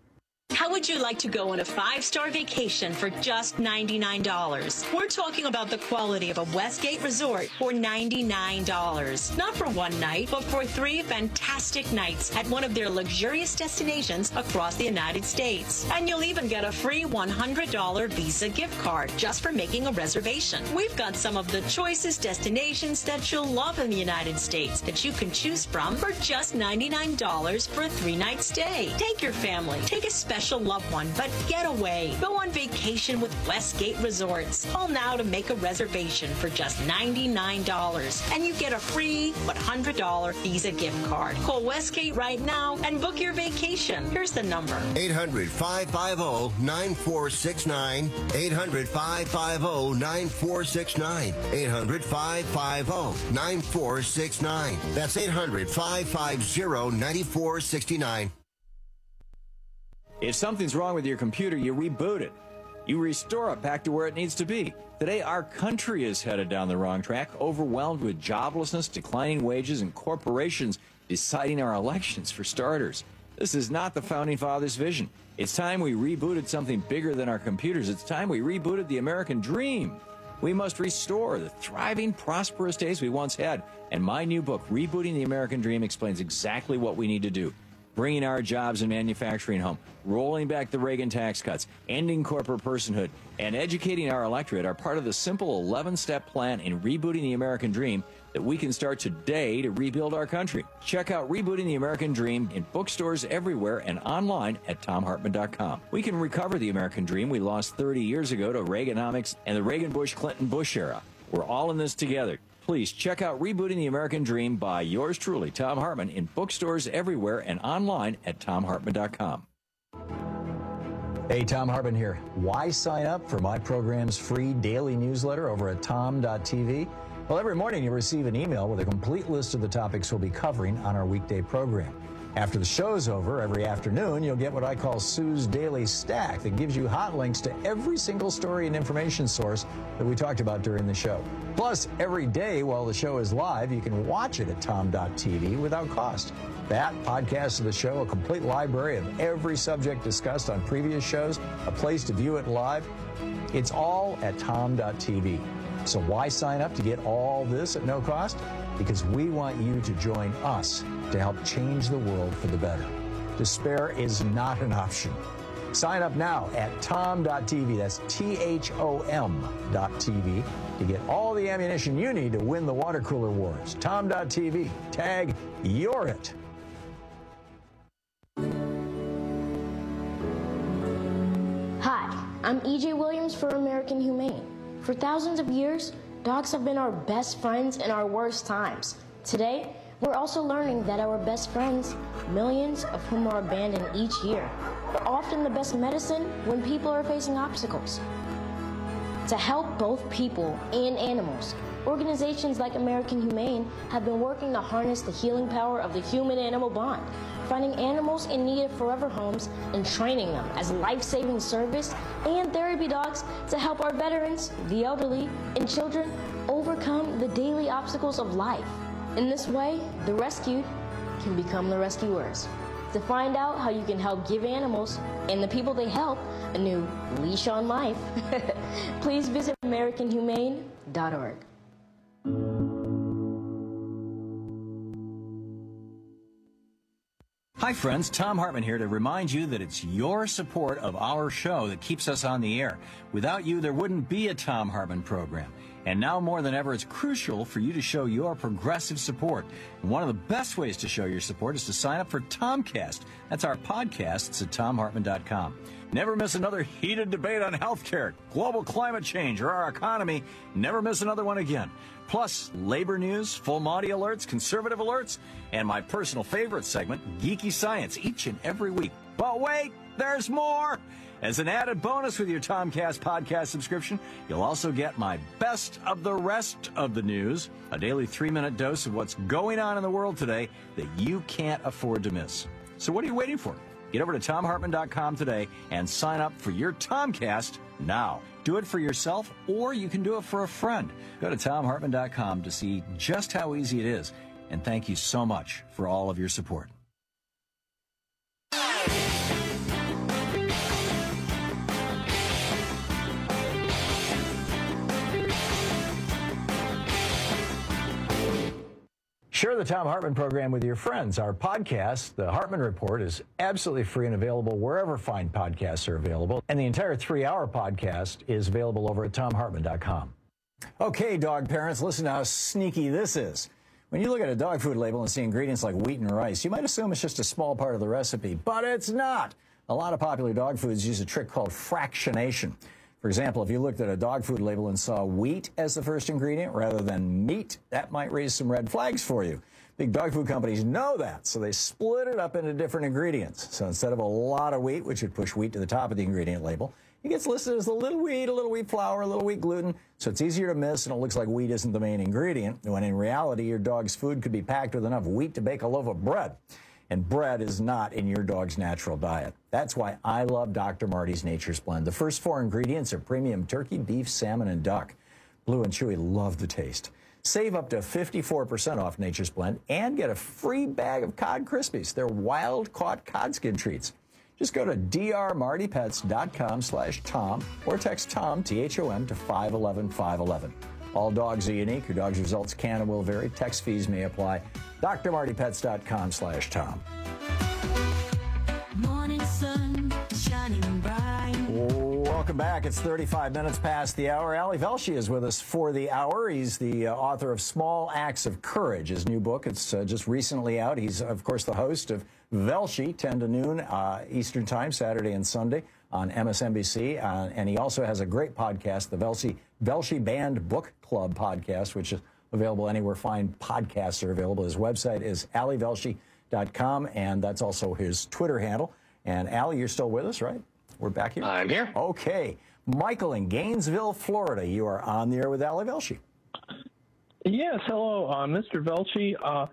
How would you like to go on a five-star vacation for just ninety-nine dollars? We're talking about the quality of a Westgate resort for ninety-nine dollars. Not for one night, but for three fantastic nights at one of their luxurious destinations across the United States. And you'll even get a free one hundred dollars Visa gift card just for making a reservation. We've got some of the choicest destinations that you'll love in the United States that you can choose from for just ninety-nine dollars for a three-night stay. Take your family, take a special loved one, but get away. Go on vacation with Westgate Resorts. Call now to make a reservation for just ninety-nine dollars, and you get a free one hundred dollars Visa gift card. Call Westgate right now and book your vacation. Here's the number. eight hundred, five five zero, nine four six nine. eight hundred, five five zero, nine four six nine. eight hundred, five five zero, nine four six nine. That's eight hundred, five five zero, nine four six nine. If something's wrong with your computer, you reboot it. You restore it back to where it needs to be. Today, our country is headed down the wrong track, overwhelmed with joblessness, declining wages, and corporations deciding our elections for starters. This is not the Founding Fathers' vision. It's time we rebooted something bigger than our computers. It's time we rebooted the American dream. We must restore the thriving, prosperous days we once had. And my new book, Rebooting the American Dream, explains exactly what we need to do. Bringing our jobs and manufacturing home, rolling back the Reagan tax cuts, ending corporate personhood, and educating our electorate are part of the simple eleven-step plan in rebooting the American dream that we can start today to rebuild our country. Check out Rebooting the American Dream in bookstores everywhere and online at tom hartman dot com. We can recover the American dream we lost thirty years ago to Reaganomics and the Reagan-Bush-Clinton-Bush era. We're all in this together. Please check out Rebooting the American Dream by yours truly, Thom Hartmann, in bookstores everywhere and online at tom hartman dot com. Hey, Thom Hartmann here. Why sign up for my program's free daily newsletter over at tom dot t v? Well, every morning you'll receive an email with a complete list of the topics we'll be covering on our weekday program. After the show's over, every afternoon, you'll get what I call Sue's Daily Stack that gives you hot links to every single story and information source that we talked about during the show. Plus, every day while the show is live, you can watch it at tom dot t v without cost. That, podcast of the show, a complete library of every subject discussed on previous shows, a place to view it live, it's all at tom dot t v. So why sign up to get all this at no cost? Because we want you to join us to help change the world for the better. Despair is not an option. Sign up now at tom dot t v, that's T H O M dot T V, to get all the ammunition you need to win the water cooler wars. tom dot t v, tag You're It. Hi, I'm E J Williams for American Humane. For thousands of years, dogs have been our best friends in our worst times. Today, we're also learning that our best friends, millions of whom are abandoned each year, are often the best medicine when people are facing obstacles. To help both people and animals, organizations like American Humane have been working to harness the healing power of the human-animal bond, finding animals in need of forever homes and training them as life-saving service and therapy dogs to help our veterans, the elderly, and children overcome the daily obstacles of life. In this way, the rescued can become the rescuers. To find out how you can help give animals and the people they help a new leash on life, please visit american humane dot org. Hi friends, Thom Hartmann here to remind you that it's your support of our show that keeps us on the air. Without you, there wouldn't be a Thom Hartmann program. And now more than ever, it's crucial for you to show your progressive support. And one of the best ways to show your support is to sign up for Tomcast. That's our podcast. It's at tom hartman dot com. Never miss another heated debate on healthcare, global climate change, or our economy. Never miss another one again. Plus, labor news, full Monty alerts, conservative alerts, and my personal favorite segment, Geeky Science, each and every week. But wait, there's more! As an added bonus with your Tomcast podcast subscription, you'll also get my best of the rest of the news, a daily three-minute dose of what's going on in the world today that you can't afford to miss. So what are you waiting for? Get over to tom hartman dot com today and sign up for your Tomcast now. Do it for yourself, or you can do it for a friend. Go to tom hartman dot com to see just how easy it is. And thank you so much for all of your support. Share the Thom Hartmann program with your friends. Our podcast, The Hartmann Report, is absolutely free and available wherever fine podcasts are available. And the entire three-hour podcast is available over at thom hartmann dot com. Okay, dog parents, listen to how sneaky this is. When you look at a dog food label and see ingredients like wheat and rice, you might assume it's just a small part of the recipe, but it's not. A lot of popular dog foods use a trick called fractionation. For example, if you looked at a dog food label and saw wheat as the first ingredient rather than meat, that might raise some red flags for you. Big dog food companies know that, so they split it up into different ingredients. So instead of a lot of wheat, which would push wheat to the top of the ingredient label, it gets listed as a little wheat, a little wheat flour, a little wheat gluten, so it's easier to miss and it looks like wheat isn't the main ingredient, when in reality your dog's food could be packed with enough wheat to bake a loaf of bread. And bread is not in your dog's natural diet. That's why I love Doctor Marty's Nature's Blend. The first four ingredients are premium turkey, beef, salmon, and duck. Blue and Chewy love the taste. Save up to fifty-four percent off Nature's Blend and get a free bag of Cod Krispies. They're wild-caught cod skin treats. Just go to d r marty pets dot com slash Tom or text Tom, T H O M, to five one one five one one. All dogs are unique. Your dog's results can and will vary. Text fees may apply. d r marty pets dot com slash Tom. Morning sun shining bright. Welcome back. It's thirty-five minutes past the hour. Ali Velshi is with us for the hour. He's the uh, author of Small Acts of Courage, his new book. It's uh, just recently out. He's, of course, the host of Velshi, ten to noon uh, Eastern Time, Saturday and Sunday on M S N B C. Uh, and he also has a great podcast, the Velshi, Velshi Band Book Club podcast, which is available anywhere fine podcasts are available. His website is ali velshi dot com, and that's also his Twitter handle. And Ali, you're still with us, right? We're back here? I'm here. Okay. Michael in Gainesville, Florida, you are on the air with Ali Velshi. Yes, hello, uh, Mister Velshi. Uh,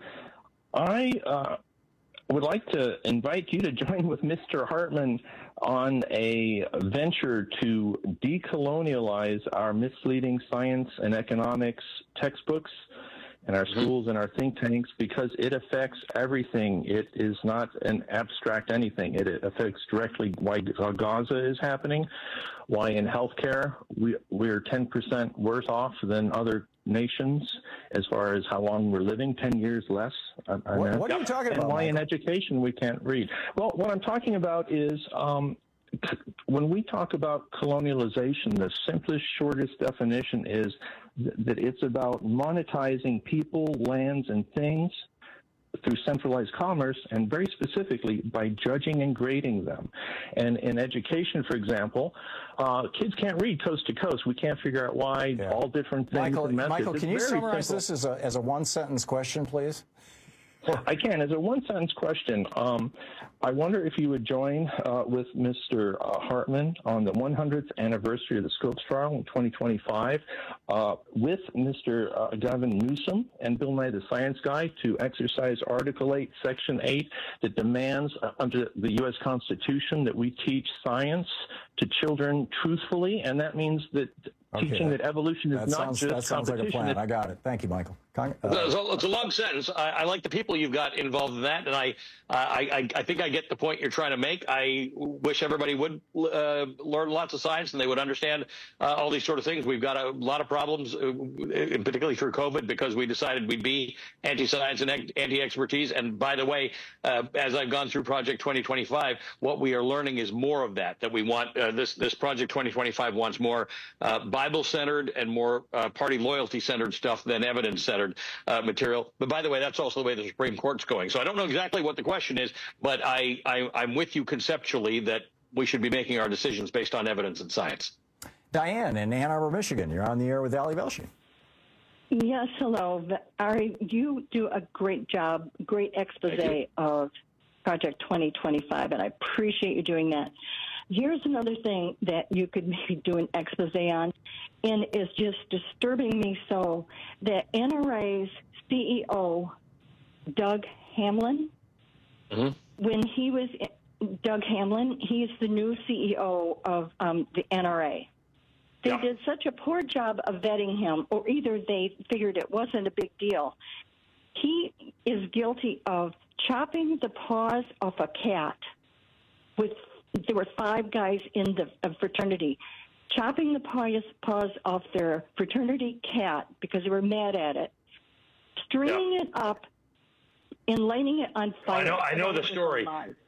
I uh, would like to invite you to join with Mister Hartmann on a venture to decolonialize our misleading science and economics textbooks and our schools and our think tanks, because it affects everything. It is not an abstract anything. It affects directly why Gaza is happening, why in healthcare we, we're ten percent worse off than other nations as far as how long we're living, ten years less. I, I what, what are you talking and about, why Michael? in education we can't read. Well, what I'm talking about is um, when we talk about colonialization, the simplest, shortest definition is th- that it's about monetizing people, lands, and things through centralized commerce, and very specifically by judging and grading them. And in education, for example, uh, kids can't read coast to coast. We can't figure out why, yeah. all different things Michael, and methods. Michael, can it's you summarize simple. this as a, as a one-sentence question, please? I can. As a one-sentence question, um, I wonder if you would join uh, with Mister Uh, Hartmann on the one hundredth anniversary of the Scopes trial in twenty twenty-five uh, with Mister Uh, Gavin Newsom and Bill Nye the Science Guy to exercise Article eight, Section eight that demands uh, under the U S Constitution that we teach science to children truthfully, and that means that Okay, teaching that, that evolution is that not sounds, just that sounds like a plan. competition. I got it. Thank you, Michael. Con- uh, it's, a, it's a long sentence. I, I like the people you've got involved in that, and I, I, I, I think I get the point you're trying to make. I wish everybody would uh, learn lots of science and they would understand uh, all these sort of things. We've got a lot of problems, uh, particularly through COVID, because we decided we'd be anti-science and anti-expertise. And by the way, uh, as I've gone through Project twenty twenty-five, what we are learning is more of that. That we want uh, this this Project twenty twenty-five wants more uh, Bible-centered and more uh, party loyalty-centered stuff than evidence-centered uh, material. But by the way, that's also the way the Supreme Court's going. So I don't know exactly what the question is, but I, I, I'm with you conceptually that we should be making our decisions based on evidence and science. Diane in Ann Arbor, Michigan, you're on the air with Ali Velshi. Yes, hello. Ari, you do a great job, great expose of Project twenty twenty-five, and I appreciate you doing that. Here's another thing that you could maybe do an expose on, and it's just disturbing me so that N R A's C E O, Doug Hamlin, mm-hmm. when he was, Doug Hamlin, he's the new C E O of um, the N R A. They yeah. did such a poor job of vetting him, or either they figured it wasn't a big deal. He is guilty of chopping the paws off a cat with there were five guys in the uh, fraternity, chopping the paws, paws off their fraternity cat because they were mad at it, stringing yeah. it up in lighting it on fire. I know, I know the story.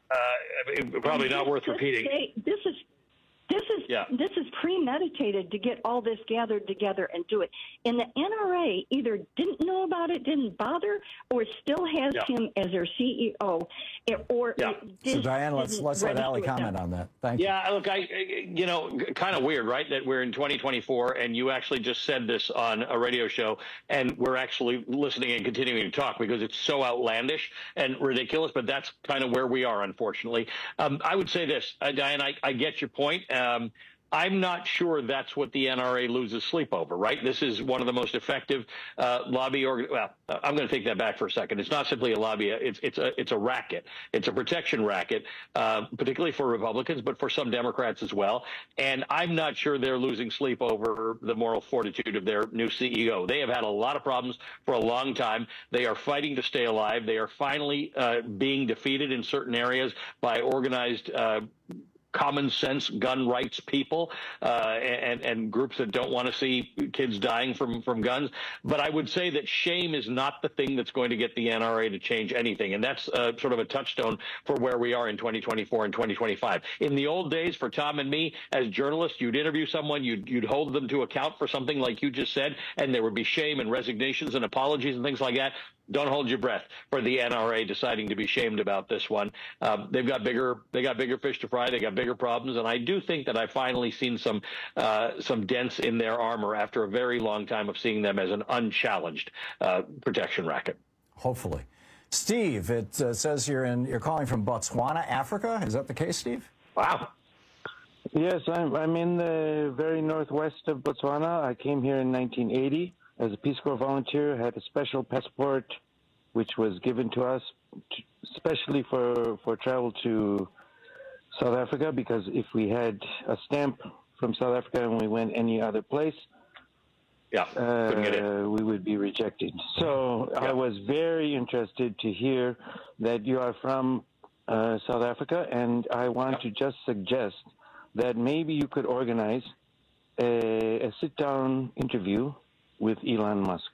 Uh, probably not worth repeating. Say, this is this is yeah. this is premeditated to get all this gathered together and do it. And the N R A either didn't know about it, didn't bother, or still has yeah. him as their C E O. Or yeah. did, so Diane, let's let's let Allie comment them. on that. Thank yeah, you. Yeah, look, I you know, kind of weird, right? That we're in twenty twenty-four, and you actually just said this on a radio show, and we're actually listening and continuing to talk because it's so outlandish and ridiculous. But that's kind of where we are, unfortunately. Um, I would say this, uh, Diane. I, I get your point. Um, I'm not sure that's what the N R A loses sleep over, right? This is one of the most effective uh, lobby organ. Well, I'm going to take that back for a second. It's not simply a lobby. It's it's a it's a racket. It's a protection racket, uh, particularly for Republicans, but for some Democrats as well. And I'm not sure they're losing sleep over the moral fortitude of their new C E O. They have had a lot of problems for a long time. They are fighting to stay alive. They are finally uh, being defeated in certain areas by organized uh common sense gun rights people uh, and, and groups that don't want to see kids dying from, from guns. But I would say that shame is not the thing that's going to get the N R A to change anything. And that's uh, sort of a touchstone for where we are in twenty twenty-four and twenty twenty-five. In the old days, for Tom and me, as journalists, you'd interview someone, you'd, you'd hold them to account for something like you just said, and there would be shame and resignations and apologies and things like that. Don't hold your breath for the N R A deciding to be shamed about this one. Um, they've got bigger, they got bigger fish to fry. They got bigger problems, and I do think that I've finally seen some uh, some dents in their armor after a very long time of seeing them as an unchallenged uh, protection racket. Hopefully, Steve. It uh, says you're in. You're calling from Botswana, Africa. Is that the case, Steve? Wow. Yes, I'm. I'm in the very northwest of Botswana. I came here in nineteen eighty. As a Peace Corps volunteer, had a special passport, which was given to us, especially for, for travel to South Africa, because if we had a stamp from South Africa and we went any other place, yeah, couldn't get uh, we would be rejected. So yeah. I was very interested to hear that you are from uh, South Africa, and I want yeah. to just suggest that maybe you could organize a, a sit-down interview with Elon Musk.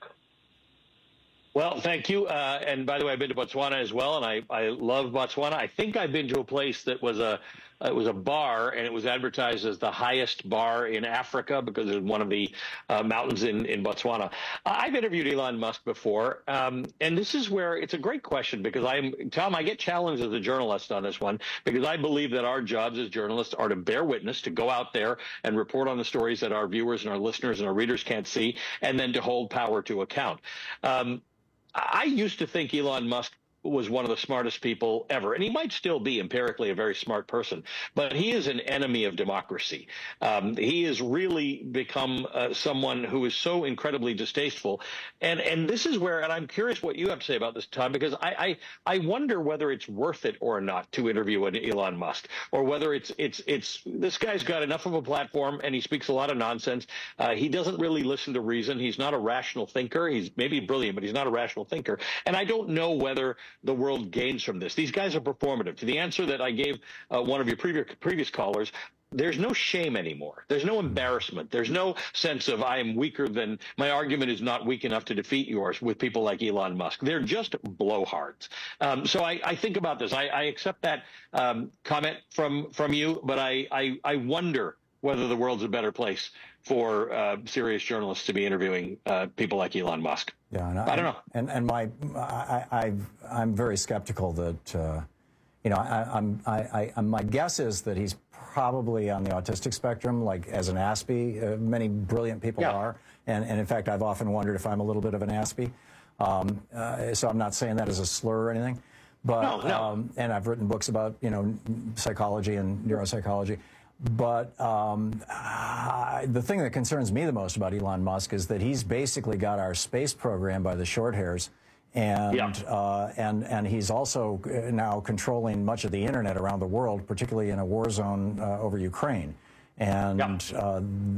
Well, thank you. Uh, and by the way, I've been to Botswana as well, and I, I love Botswana. I think I've been to a place that was a it was a bar, and it was advertised as the highest bar in Africa because it's one of the uh, mountains in, in Botswana. I've interviewed Elon Musk before, um, and this is where it's a great question because I'm Tom. I get challenged as a journalist on this one because I believe that our jobs as journalists are to bear witness, to go out there and report on the stories that our viewers and our listeners and our readers can't see, and then to hold power to account. Um, I used to think Elon Musk was one of the smartest people ever, and he might still be empirically a very smart person, but he is an enemy of democracy. Um, he has really become uh, someone who is so incredibly distasteful, and and this is where, and I'm curious what you have to say about this, Tom, because I I, I wonder whether it's worth it or not to interview an Elon Musk, or whether it's it's it's this guy's got enough of a platform and he speaks a lot of nonsense. Uh, he doesn't really listen to reason. He's not a rational thinker. He's maybe brilliant, but he's not a rational thinker, and I don't know whether the world gains from this. These guys are performative. To the answer that I gave uh, one of your previous previous callers, there's no shame anymore. There's no embarrassment. There's no sense of I am weaker than my argument is not weak enough to defeat yours with people like Elon Musk. They're just blowhards. Um, so I, I think about this. I, I accept that um, comment from from you, but I, I, I wonder whether the world's a better place for uh, serious journalists to be interviewing uh, people like Elon Musk. Yeah, and I, I don't know. And and my I, I I'm very skeptical that uh, you know I, I'm I, I my guess is that he's probably on the autistic spectrum, like as an Aspie. Uh, many brilliant people yeah. are, and and in fact I've often wondered if I'm a little bit of an Aspie. Um, uh, so I'm not saying that as a slur or anything, but no, no. Um, and I've written books about you know psychology and neuropsychology. But um, uh, the thing that concerns me the most about Elon Musk is that he's basically got our space program by the short hairs, and yeah. uh, and and he's also now controlling much of the internet around the world, particularly in a war zone uh, over Ukraine. And yeah. uh, that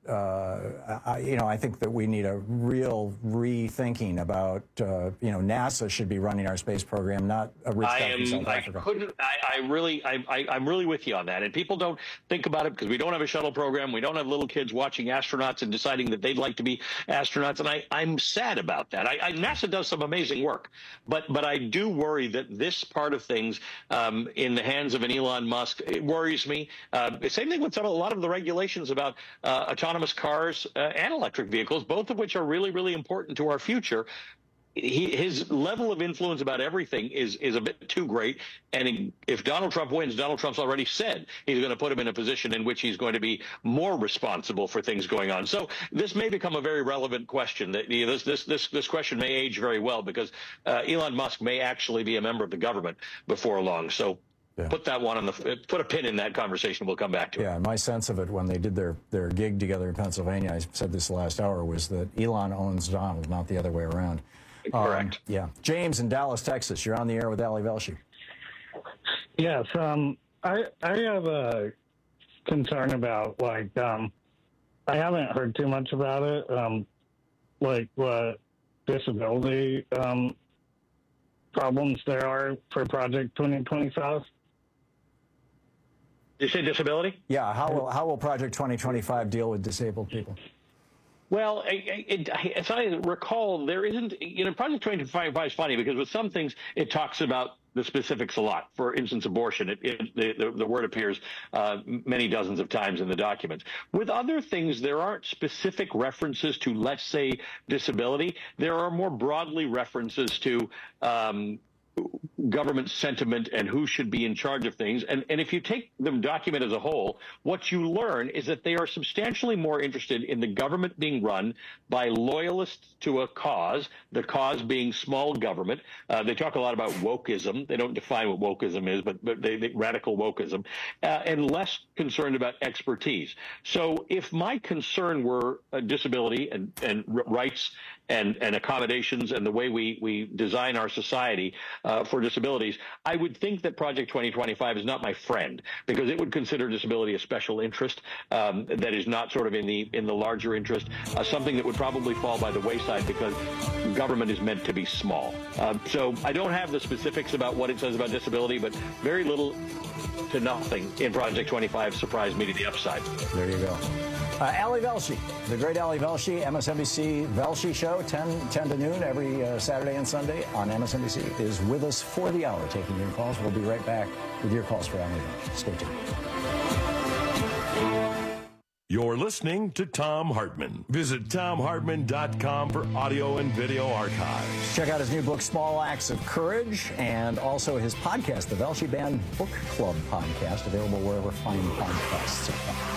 uh, I, you know, I think that we need a real rethinking about, uh, you know, NASA should be running our space program, not a rich I guy from South am. I Africa. couldn't. I, I really. I, I. I'm really with you on that. And people don't think about it because we don't have a shuttle program. We don't have little kids watching astronauts and deciding that they'd like to be astronauts. And I. I'm sad about that. I, I NASA does some amazing work, but but I do worry that this part of things um, in the hands of an Elon Musk, it worries me. Uh, same thing with some a lot of the regulations about uh, autonomous cars uh, and electric vehicles, both of which are really, really important to our future. He, his level of influence about everything is is a bit too great. And if Donald Trump wins, Donald Trump's already said he's going to put him in a position in which he's going to be more responsible for things going on. So this may become a very relevant question. That you know, this this this this question may age very well because uh, Elon Musk may actually be a member of the government before long. So. Yeah. Put that one on the put a pin in that conversation. We'll come back to it. Yeah, my sense of it when they did their their gig together in Pennsylvania, I said this last hour, was that Elon owns Donald, not the other way around. Correct. Um, yeah, James in Dallas, Texas. You're on the air with Ali Velshi. Yes, um, I I have a concern about like um, I haven't heard too much about it, um, like what disability um, problems there are for Project twenty twenty-five. Did you say disability? Yeah. How will how will Project twenty twenty-five deal with disabled people? Well, it, it, as I recall, there isn't, you know, Project twenty twenty-five is funny because with some things it talks about the specifics a lot. For instance, abortion, it, it, the, the word appears uh, many dozens of times in the documents. With other things, there aren't specific references to, let's say, disability. There are more broadly references to um, government sentiment and who should be in charge of things. And, and if you take the document as a whole, what you learn is that they are substantially more interested in the government being run by loyalists to a cause, the cause being small government. Uh, they talk a lot about wokeism. They don't define what wokeism is, but, but they, they radical wokeism, uh, and less concerned about expertise. So if my concern were uh, disability and, and rights and, and accommodations and the way we, we design our society uh, for disabilities, I would think that Project twenty twenty-five is not my friend because it would consider disability a special interest um, that is not sort of in the in the larger interest, uh, something that would probably fall by the wayside because government is meant to be small. Uh, so I don't have the specifics about what it says about disability, but very little to nothing in Project twenty-five surprised me to the upside. There you go. Uh, Ali Velshi, the great Ali Velshi, M S N B C Velshi Show, ten, ten to noon every uh, Saturday and Sunday on M S N B C, is with us for the hour taking your calls. We'll be right back with your calls for Ali Velshi. Stay tuned. You're listening to Thom Hartmann. Visit Thom Hartmann dot com for audio and video archives. Check out his new book, Small Acts of Courage, and also his podcast, the Velshi Band Book Club Podcast, available wherever fine podcasts are found.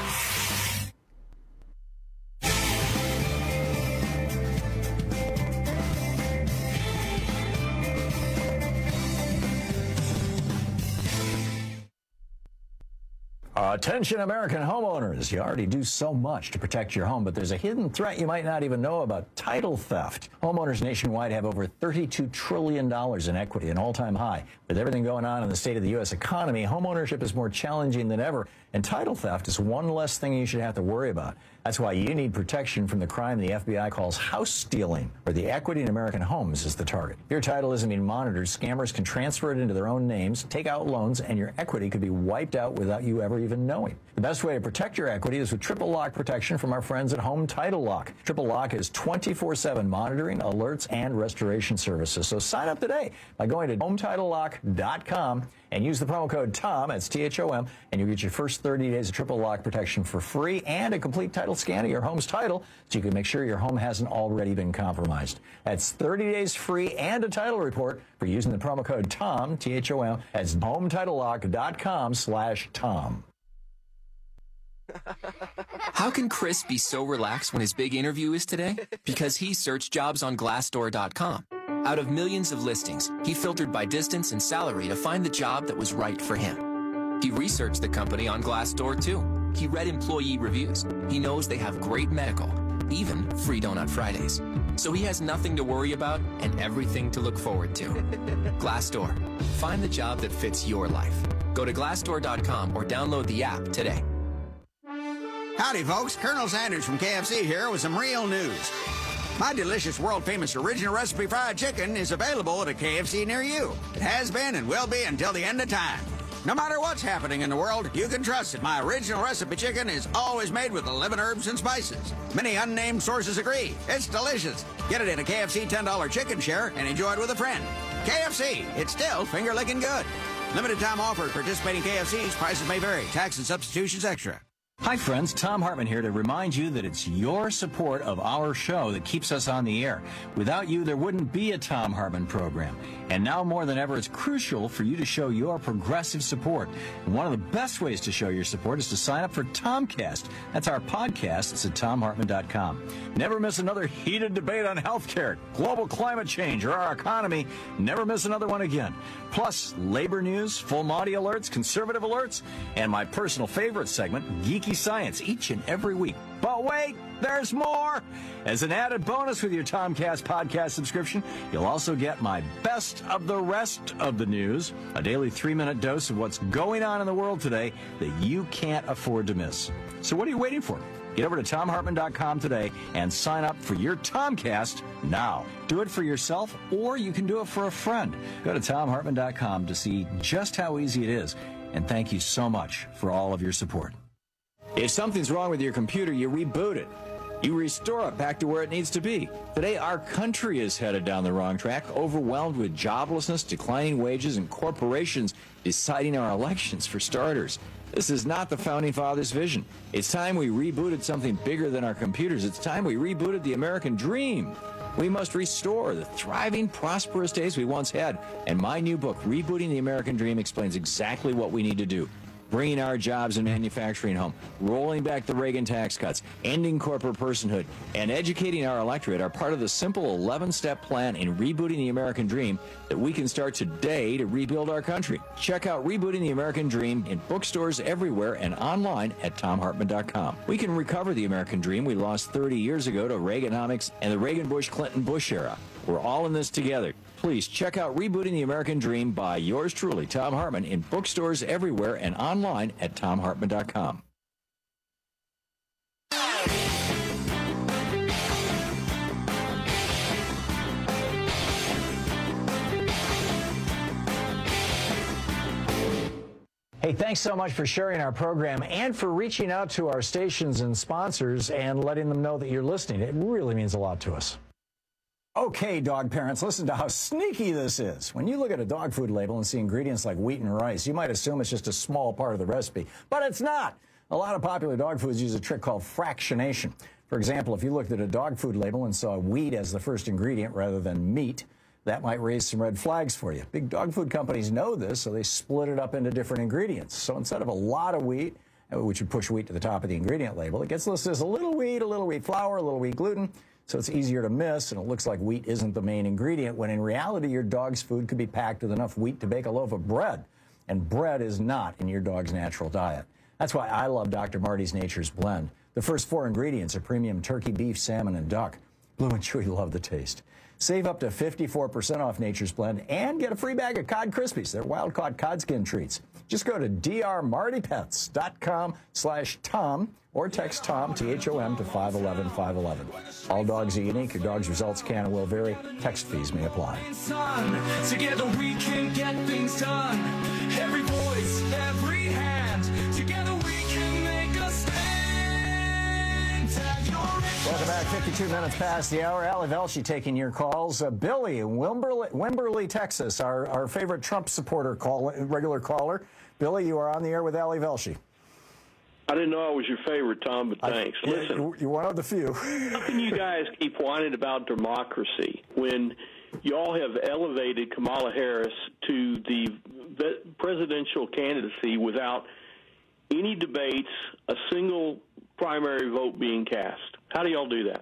Attention American homeowners, you already do so much to protect your home, but there's a hidden threat you might not even know about: title theft. Homeowners nationwide have over thirty-two trillion dollars in equity, an all-time high. With everything going on in the state of the U S economy, homeownership is more challenging than ever, and title theft is one less thing you should have to worry about. That's why you need protection from the crime the F B I calls house stealing, where the equity in American homes is the target. If your title isn't being monitored, scammers can transfer it into their own names, take out loans, and your equity could be wiped out without you ever even knowing. The best way to protect your equity is with triple lock protection from our friends at Home Title Lock. Triple Lock is twenty-four seven monitoring, alerts, and restoration services. So sign up today by going to home title lock dot com and use the promo code TOM, that's T H O M, and you'll get your first thirty days of triple lock protection for free and a complete title scan of your home's title so you can make sure your home hasn't already been compromised. That's thirty days free and a title report for using the promo code TOM, T H O M, that's home title lock dot com slash Tom. How can Chris be so relaxed when his big interview is today? Because he searched jobs on Glassdoor dot com. Out of millions of listings, he filtered by distance and salary to find the job that was right for him. He researched the company on Glassdoor too. He read employee reviews. He knows they have great medical, even free Donut Fridays. So he has nothing to worry about and everything to look forward to. Glassdoor. Find the job that fits your life. Go to Glassdoor dot com or download the app today. Howdy, folks. Colonel Sanders from K F C here with some real news. My delicious, world-famous original recipe fried chicken is available at a K F C near you. It has been and will be until the end of time. No matter what's happening in the world, you can trust that my original recipe chicken is always made with eleven herbs and spices. Many unnamed sources agree. It's delicious. Get it in a K F C ten dollar chicken share and enjoy it with a friend. K F C, it's still finger-licking good. Limited time offer at participating K F Cs. Prices may vary. Tax and substitutions extra. Hi, friends. Tom Hartman here to remind you that it's your support of our show that keeps us on the air. Without you, there wouldn't be a Tom Hartman program. And now more than ever, it's crucial for you to show your progressive support. And one of the best ways to show your support is to sign up for Tomcast. That's our podcast. It's at tom hartman dot com. Never miss another heated debate on healthcare, global climate change, or our economy. Never miss another one again. Plus, labor news, full Monty alerts, conservative alerts, and my personal favorite segment, Geeky Science, each and every week. But wait, there's more! As an added bonus with your Tomcast podcast subscription, you'll also get my best of the rest of the news, a daily three-minute dose of what's going on in the world today that you can't afford to miss. So what are you waiting for? Get over to tom hartman dot com today and sign up for your Tomcast now. Do it for yourself, or you can do it for a friend. Go to tom hartman dot com to see just how easy it is. And thank you so much for all of your support. If something's wrong with your computer, you reboot it. You restore it back to where it needs to be. Today, our country is headed down the wrong track, overwhelmed with joblessness, declining wages, and corporations deciding our elections, for starters. This is not the Founding Fathers' vision. It's time we rebooted something bigger than our computers. It's time we rebooted the American dream. We must restore the thriving, prosperous days we once had. And my new book, Rebooting the American Dream, explains exactly what we need to do. Bringing our jobs and manufacturing home, rolling back the Reagan tax cuts, ending corporate personhood, and educating our electorate are part of the simple eleven-step plan in rebooting the American dream that we can start today to rebuild our country. Check out Rebooting the American Dream in bookstores everywhere and online at tom hartman dot com. We can recover the American dream we lost thirty years ago to Reaganomics and the Reagan-Bush-Clinton-Bush era. We're all in this together. Please check out Rebooting the American Dream by yours truly, Tom Hartman, in bookstores everywhere and online at tom hartman dot com. Hey, thanks so much for sharing our program and for reaching out to our stations and sponsors and letting them know that you're listening. It really means a lot to us. Okay, dog parents, listen to how sneaky this is. When you look at a dog food label and see ingredients like wheat and rice, you might assume it's just a small part of the recipe, but it's not. A lot of popular dog foods use a trick called fractionation. For example, if you looked at a dog food label and saw wheat as the first ingredient rather than meat, that might raise some red flags for you. Big dog food companies know this, so they split it up into different ingredients. So instead of a lot of wheat, which would push wheat to the top of the ingredient label, it gets listed as a little wheat, a little wheat flour, a little wheat gluten. So it's easier to miss, and it looks like wheat isn't the main ingredient, when in reality your dog's food could be packed with enough wheat to bake a loaf of bread. And bread is not in your dog's natural diet. That's why I love Doctor Marty's Nature's Blend. The first four ingredients are premium turkey, beef, salmon, and duck. Blue and Chewy love the taste. Save up to fifty-four percent off Nature's Blend and get a free bag of Cod Krispies. They're wild-caught cod skin treats. Just go to d r marty pets dot com slash Tom or text Tom, T H O M, to five one one, five one one. All dogs are unique. Your dog's results can and will vary. Text fees may apply. Together we can get things done. Every voice, every hand. Together we can make a stand. Welcome back. fifty-two minutes past the hour. Ali Velshi taking your calls. Uh, Billy in Wimberley, Wimberley, Texas, our, our favorite Trump supporter, call, regular caller. Billy, you are on the air with Ali Velshi. I didn't know I was your favorite, Tom, but thanks. I, Listen, you're one of the few. How can you guys keep whining about democracy when y'all have elevated Kamala Harris to the presidential candidacy without any debates, a single primary vote being cast? How do y'all do that?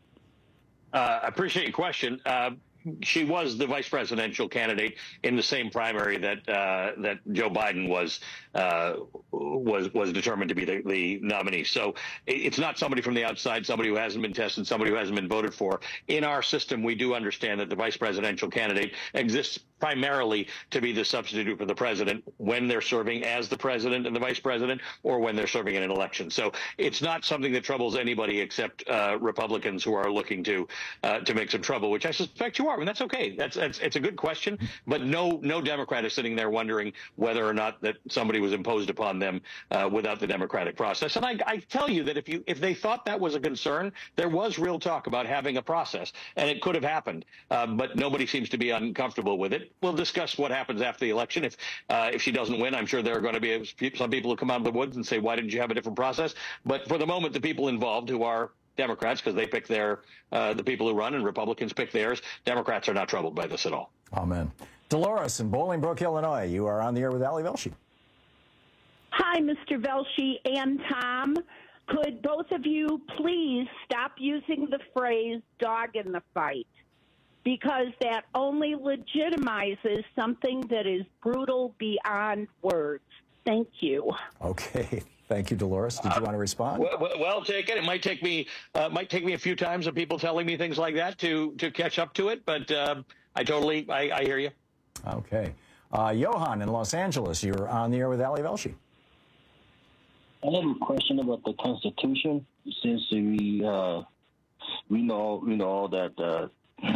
Uh, I appreciate your question. Uh, she was the vice presidential candidate in the same primary that uh, that Joe Biden was uh, was was determined to be the, the nominee. So it's not somebody from the outside, somebody who hasn't been tested, somebody who hasn't been voted for. In our system, we do understand that the vice presidential candidate exists primarily to be the substitute for the president when they're serving as the president and the vice president, or when they're serving in an election. So it's not something that troubles anybody except uh, Republicans who are looking to uh, to make some trouble, which I suspect you are, and that's okay. That's, that's it's a good question, but no no Democrat is sitting there wondering whether or not that somebody was imposed upon them uh, without the democratic process. And I, I tell you that if you if they thought that was a concern, there was real talk about having a process, and it could have happened, uh, but nobody seems to be uncomfortable with it. We'll discuss what happens after the election. If uh, if she doesn't win, I'm sure there are going to be some people who come out of the woods and say, why didn't you have a different process? But for the moment, the people involved who are Democrats, because they pick their uh, the people who run, and Republicans pick theirs, Democrats are not troubled by this at all. Amen. Dolores in Bolingbrook, Illinois. You are on the air with Ali Velshi. Hi, Mister Velshi and Tom. Could both of you please stop using the phrase dog in the fight? Because that only legitimizes something that is brutal beyond words. Thank you. Okay. Thank you, Dolores. Did you want to respond? Well, well, well take it. It might take me uh, might take me a few times of people telling me things like that to to catch up to it. But uh, I totally I, I hear you. Okay. Uh, Johan in Los Angeles, you're on the air with Ali Velshi. I have a question about the Constitution. Since we uh, we know we know that uh,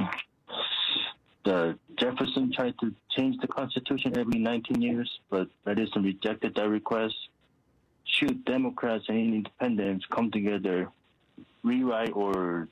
the Jefferson tried to change the Constitution every nineteen years, but Madison rejected that request. Should Democrats and independents come together, rewrite or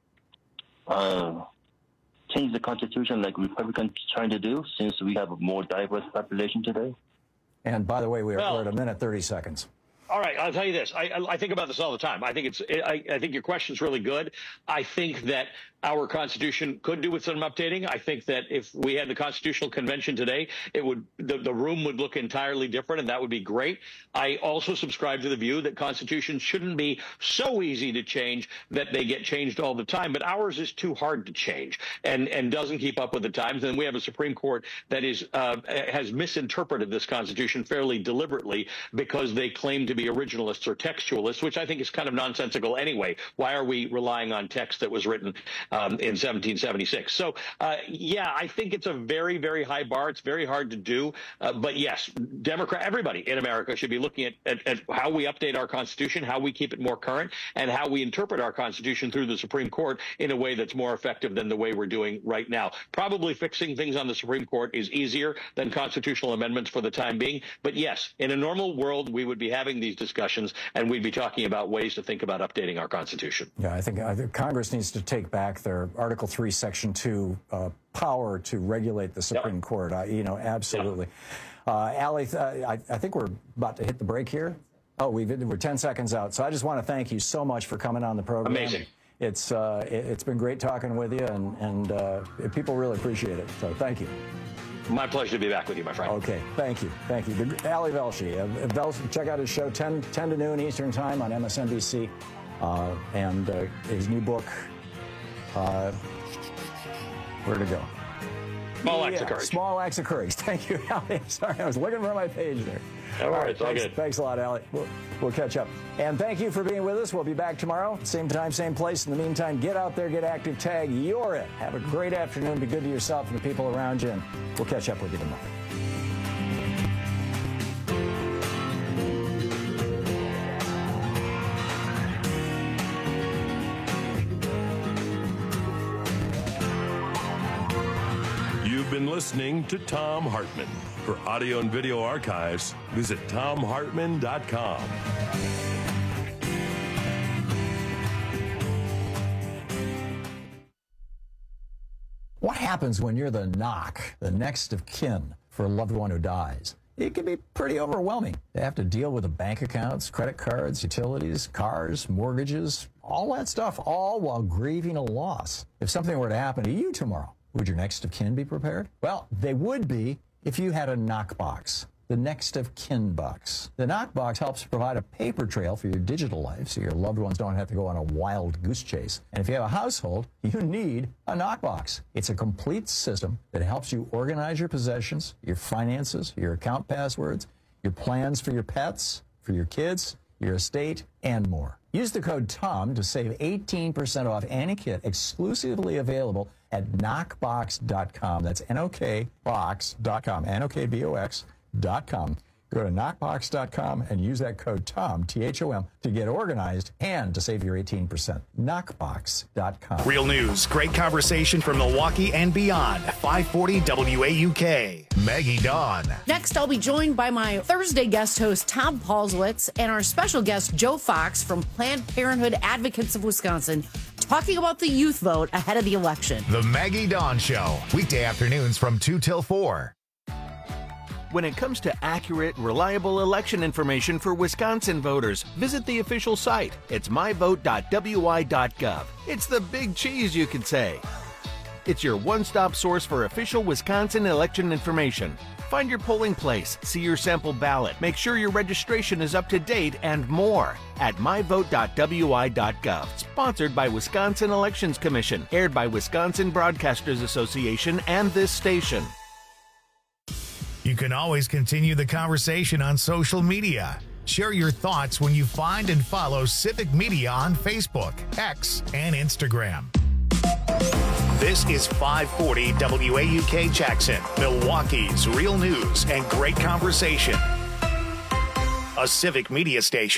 uh, change the Constitution like Republicans trying to do, since we have a more diverse population today? And by the way, we are well, we're at a minute thirty seconds. All right, I'll tell you this. I, I think about this all the time. I think it's. I, I think your question's really good. I think that our Constitution could do with some updating. I think that if we had the Constitutional Convention today, it would the, the room would look entirely different, and that would be great. I also subscribe to the view that constitutions shouldn't be so easy to change that they get changed all the time. But ours is too hard to change and and doesn't keep up with the times. And we have a Supreme Court that is uh, has misinterpreted this Constitution fairly deliberately because they claim to be originalists or textualists, which I think is kind of nonsensical anyway. Why are we relying on text that was written um, in seventeen seventy-six? So, uh, yeah, I think it's a very, very high bar. It's very hard to do. Uh, but yes, Democrat, everybody in America should be looking at, at, at how we update our Constitution, how we keep it more current, and how we interpret our Constitution through the Supreme Court in a way that's more effective than the way we're doing right now. Probably fixing things on the Supreme Court is easier than constitutional amendments for the time being. But yes, in a normal world, we would be having these discussions, and we'd be talking about ways to think about updating our Constitution. Yeah, I think, I think Congress needs to take back their Article three, Section two uh, power to regulate the Supreme yep. Court. Uh, you know, absolutely. Yep. Uh, Ali, uh, I, I think we're about to hit the break here. Oh, we've, we're ten seconds out. So I just want to thank you so much for coming on the program. Amazing. It's, uh, it, it's been great talking with you, and, and uh, people really appreciate it. So thank you. My pleasure to be back with you, my friend. Okay, thank you, thank you. The, Ali Velshi, uh, Velshi, check out his show, ten, ten to noon Eastern Time on M S N B C, uh, and uh, his new book, uh, where to go? Small Acts yeah, of Courage. Small Acts of Courage. Thank you, Ali. Sorry, I was looking for my page there. All right, it's all thanks, good. Thanks a lot, Ali. We'll, we'll catch up. And thank you for being with us. We'll be back tomorrow, same time, same place. In the meantime, get out there, get active, tag, you're it. Have a great afternoon. Be good to yourself and the people around you, and we'll catch up with you tomorrow. You've been listening to Thom Hartmann. For audio and video archives, visit Thom Hartmann dot com. What happens when you're the knock, the next of kin for a loved one who dies? It can be pretty overwhelming. They have to deal with the bank accounts, credit cards, utilities, cars, mortgages, all that stuff, all while grieving a loss. If something were to happen to you tomorrow, would your next of kin be prepared? Well, they would be if you had a knockbox, the next of kin box. The knockbox helps provide a paper trail for your digital life so your loved ones don't have to go on a wild goose chase. And if you have a household, you need a knockbox. It's a complete system that helps you organize your possessions, your finances, your account passwords, your plans for your pets, for your kids, your estate, and more. Use the code TOM to save eighteen percent off any kit exclusively available at knockbox dot com. That's N O K box dot com, N O K B O X dot com. Go to knockbox dot com and use that code TOM, T H O M, to get organized and to save your eighteen percent. knockbox dot com. Real news, great conversation from Milwaukee and beyond. five forty W A U K. Maggie Dawn. Next, I'll be joined by my Thursday guest host, Tom Paulswitz, and our special guest, Joe Fox from Planned Parenthood Advocates of Wisconsin, talking about the youth vote ahead of the election. The Maggie Dawn Show, weekday afternoons from two till four. When it comes to accurate, reliable election information for Wisconsin voters, visit the official site. It's my vote dot W I dot gov. It's the big cheese, you could say. It's your one-stop source for official Wisconsin election information. Find your polling place, see your sample ballot, make sure your registration is up to date, and more at my vote dot W I dot gov. Sponsored by Wisconsin Elections Commission, aired by Wisconsin Broadcasters Association and this station. You can always continue the conversation on social media. Share your thoughts when you find and follow Civic Media on Facebook, X, and Instagram. This is five forty W A U K Jackson, Milwaukee's real news and great conversation. A Civic Media station.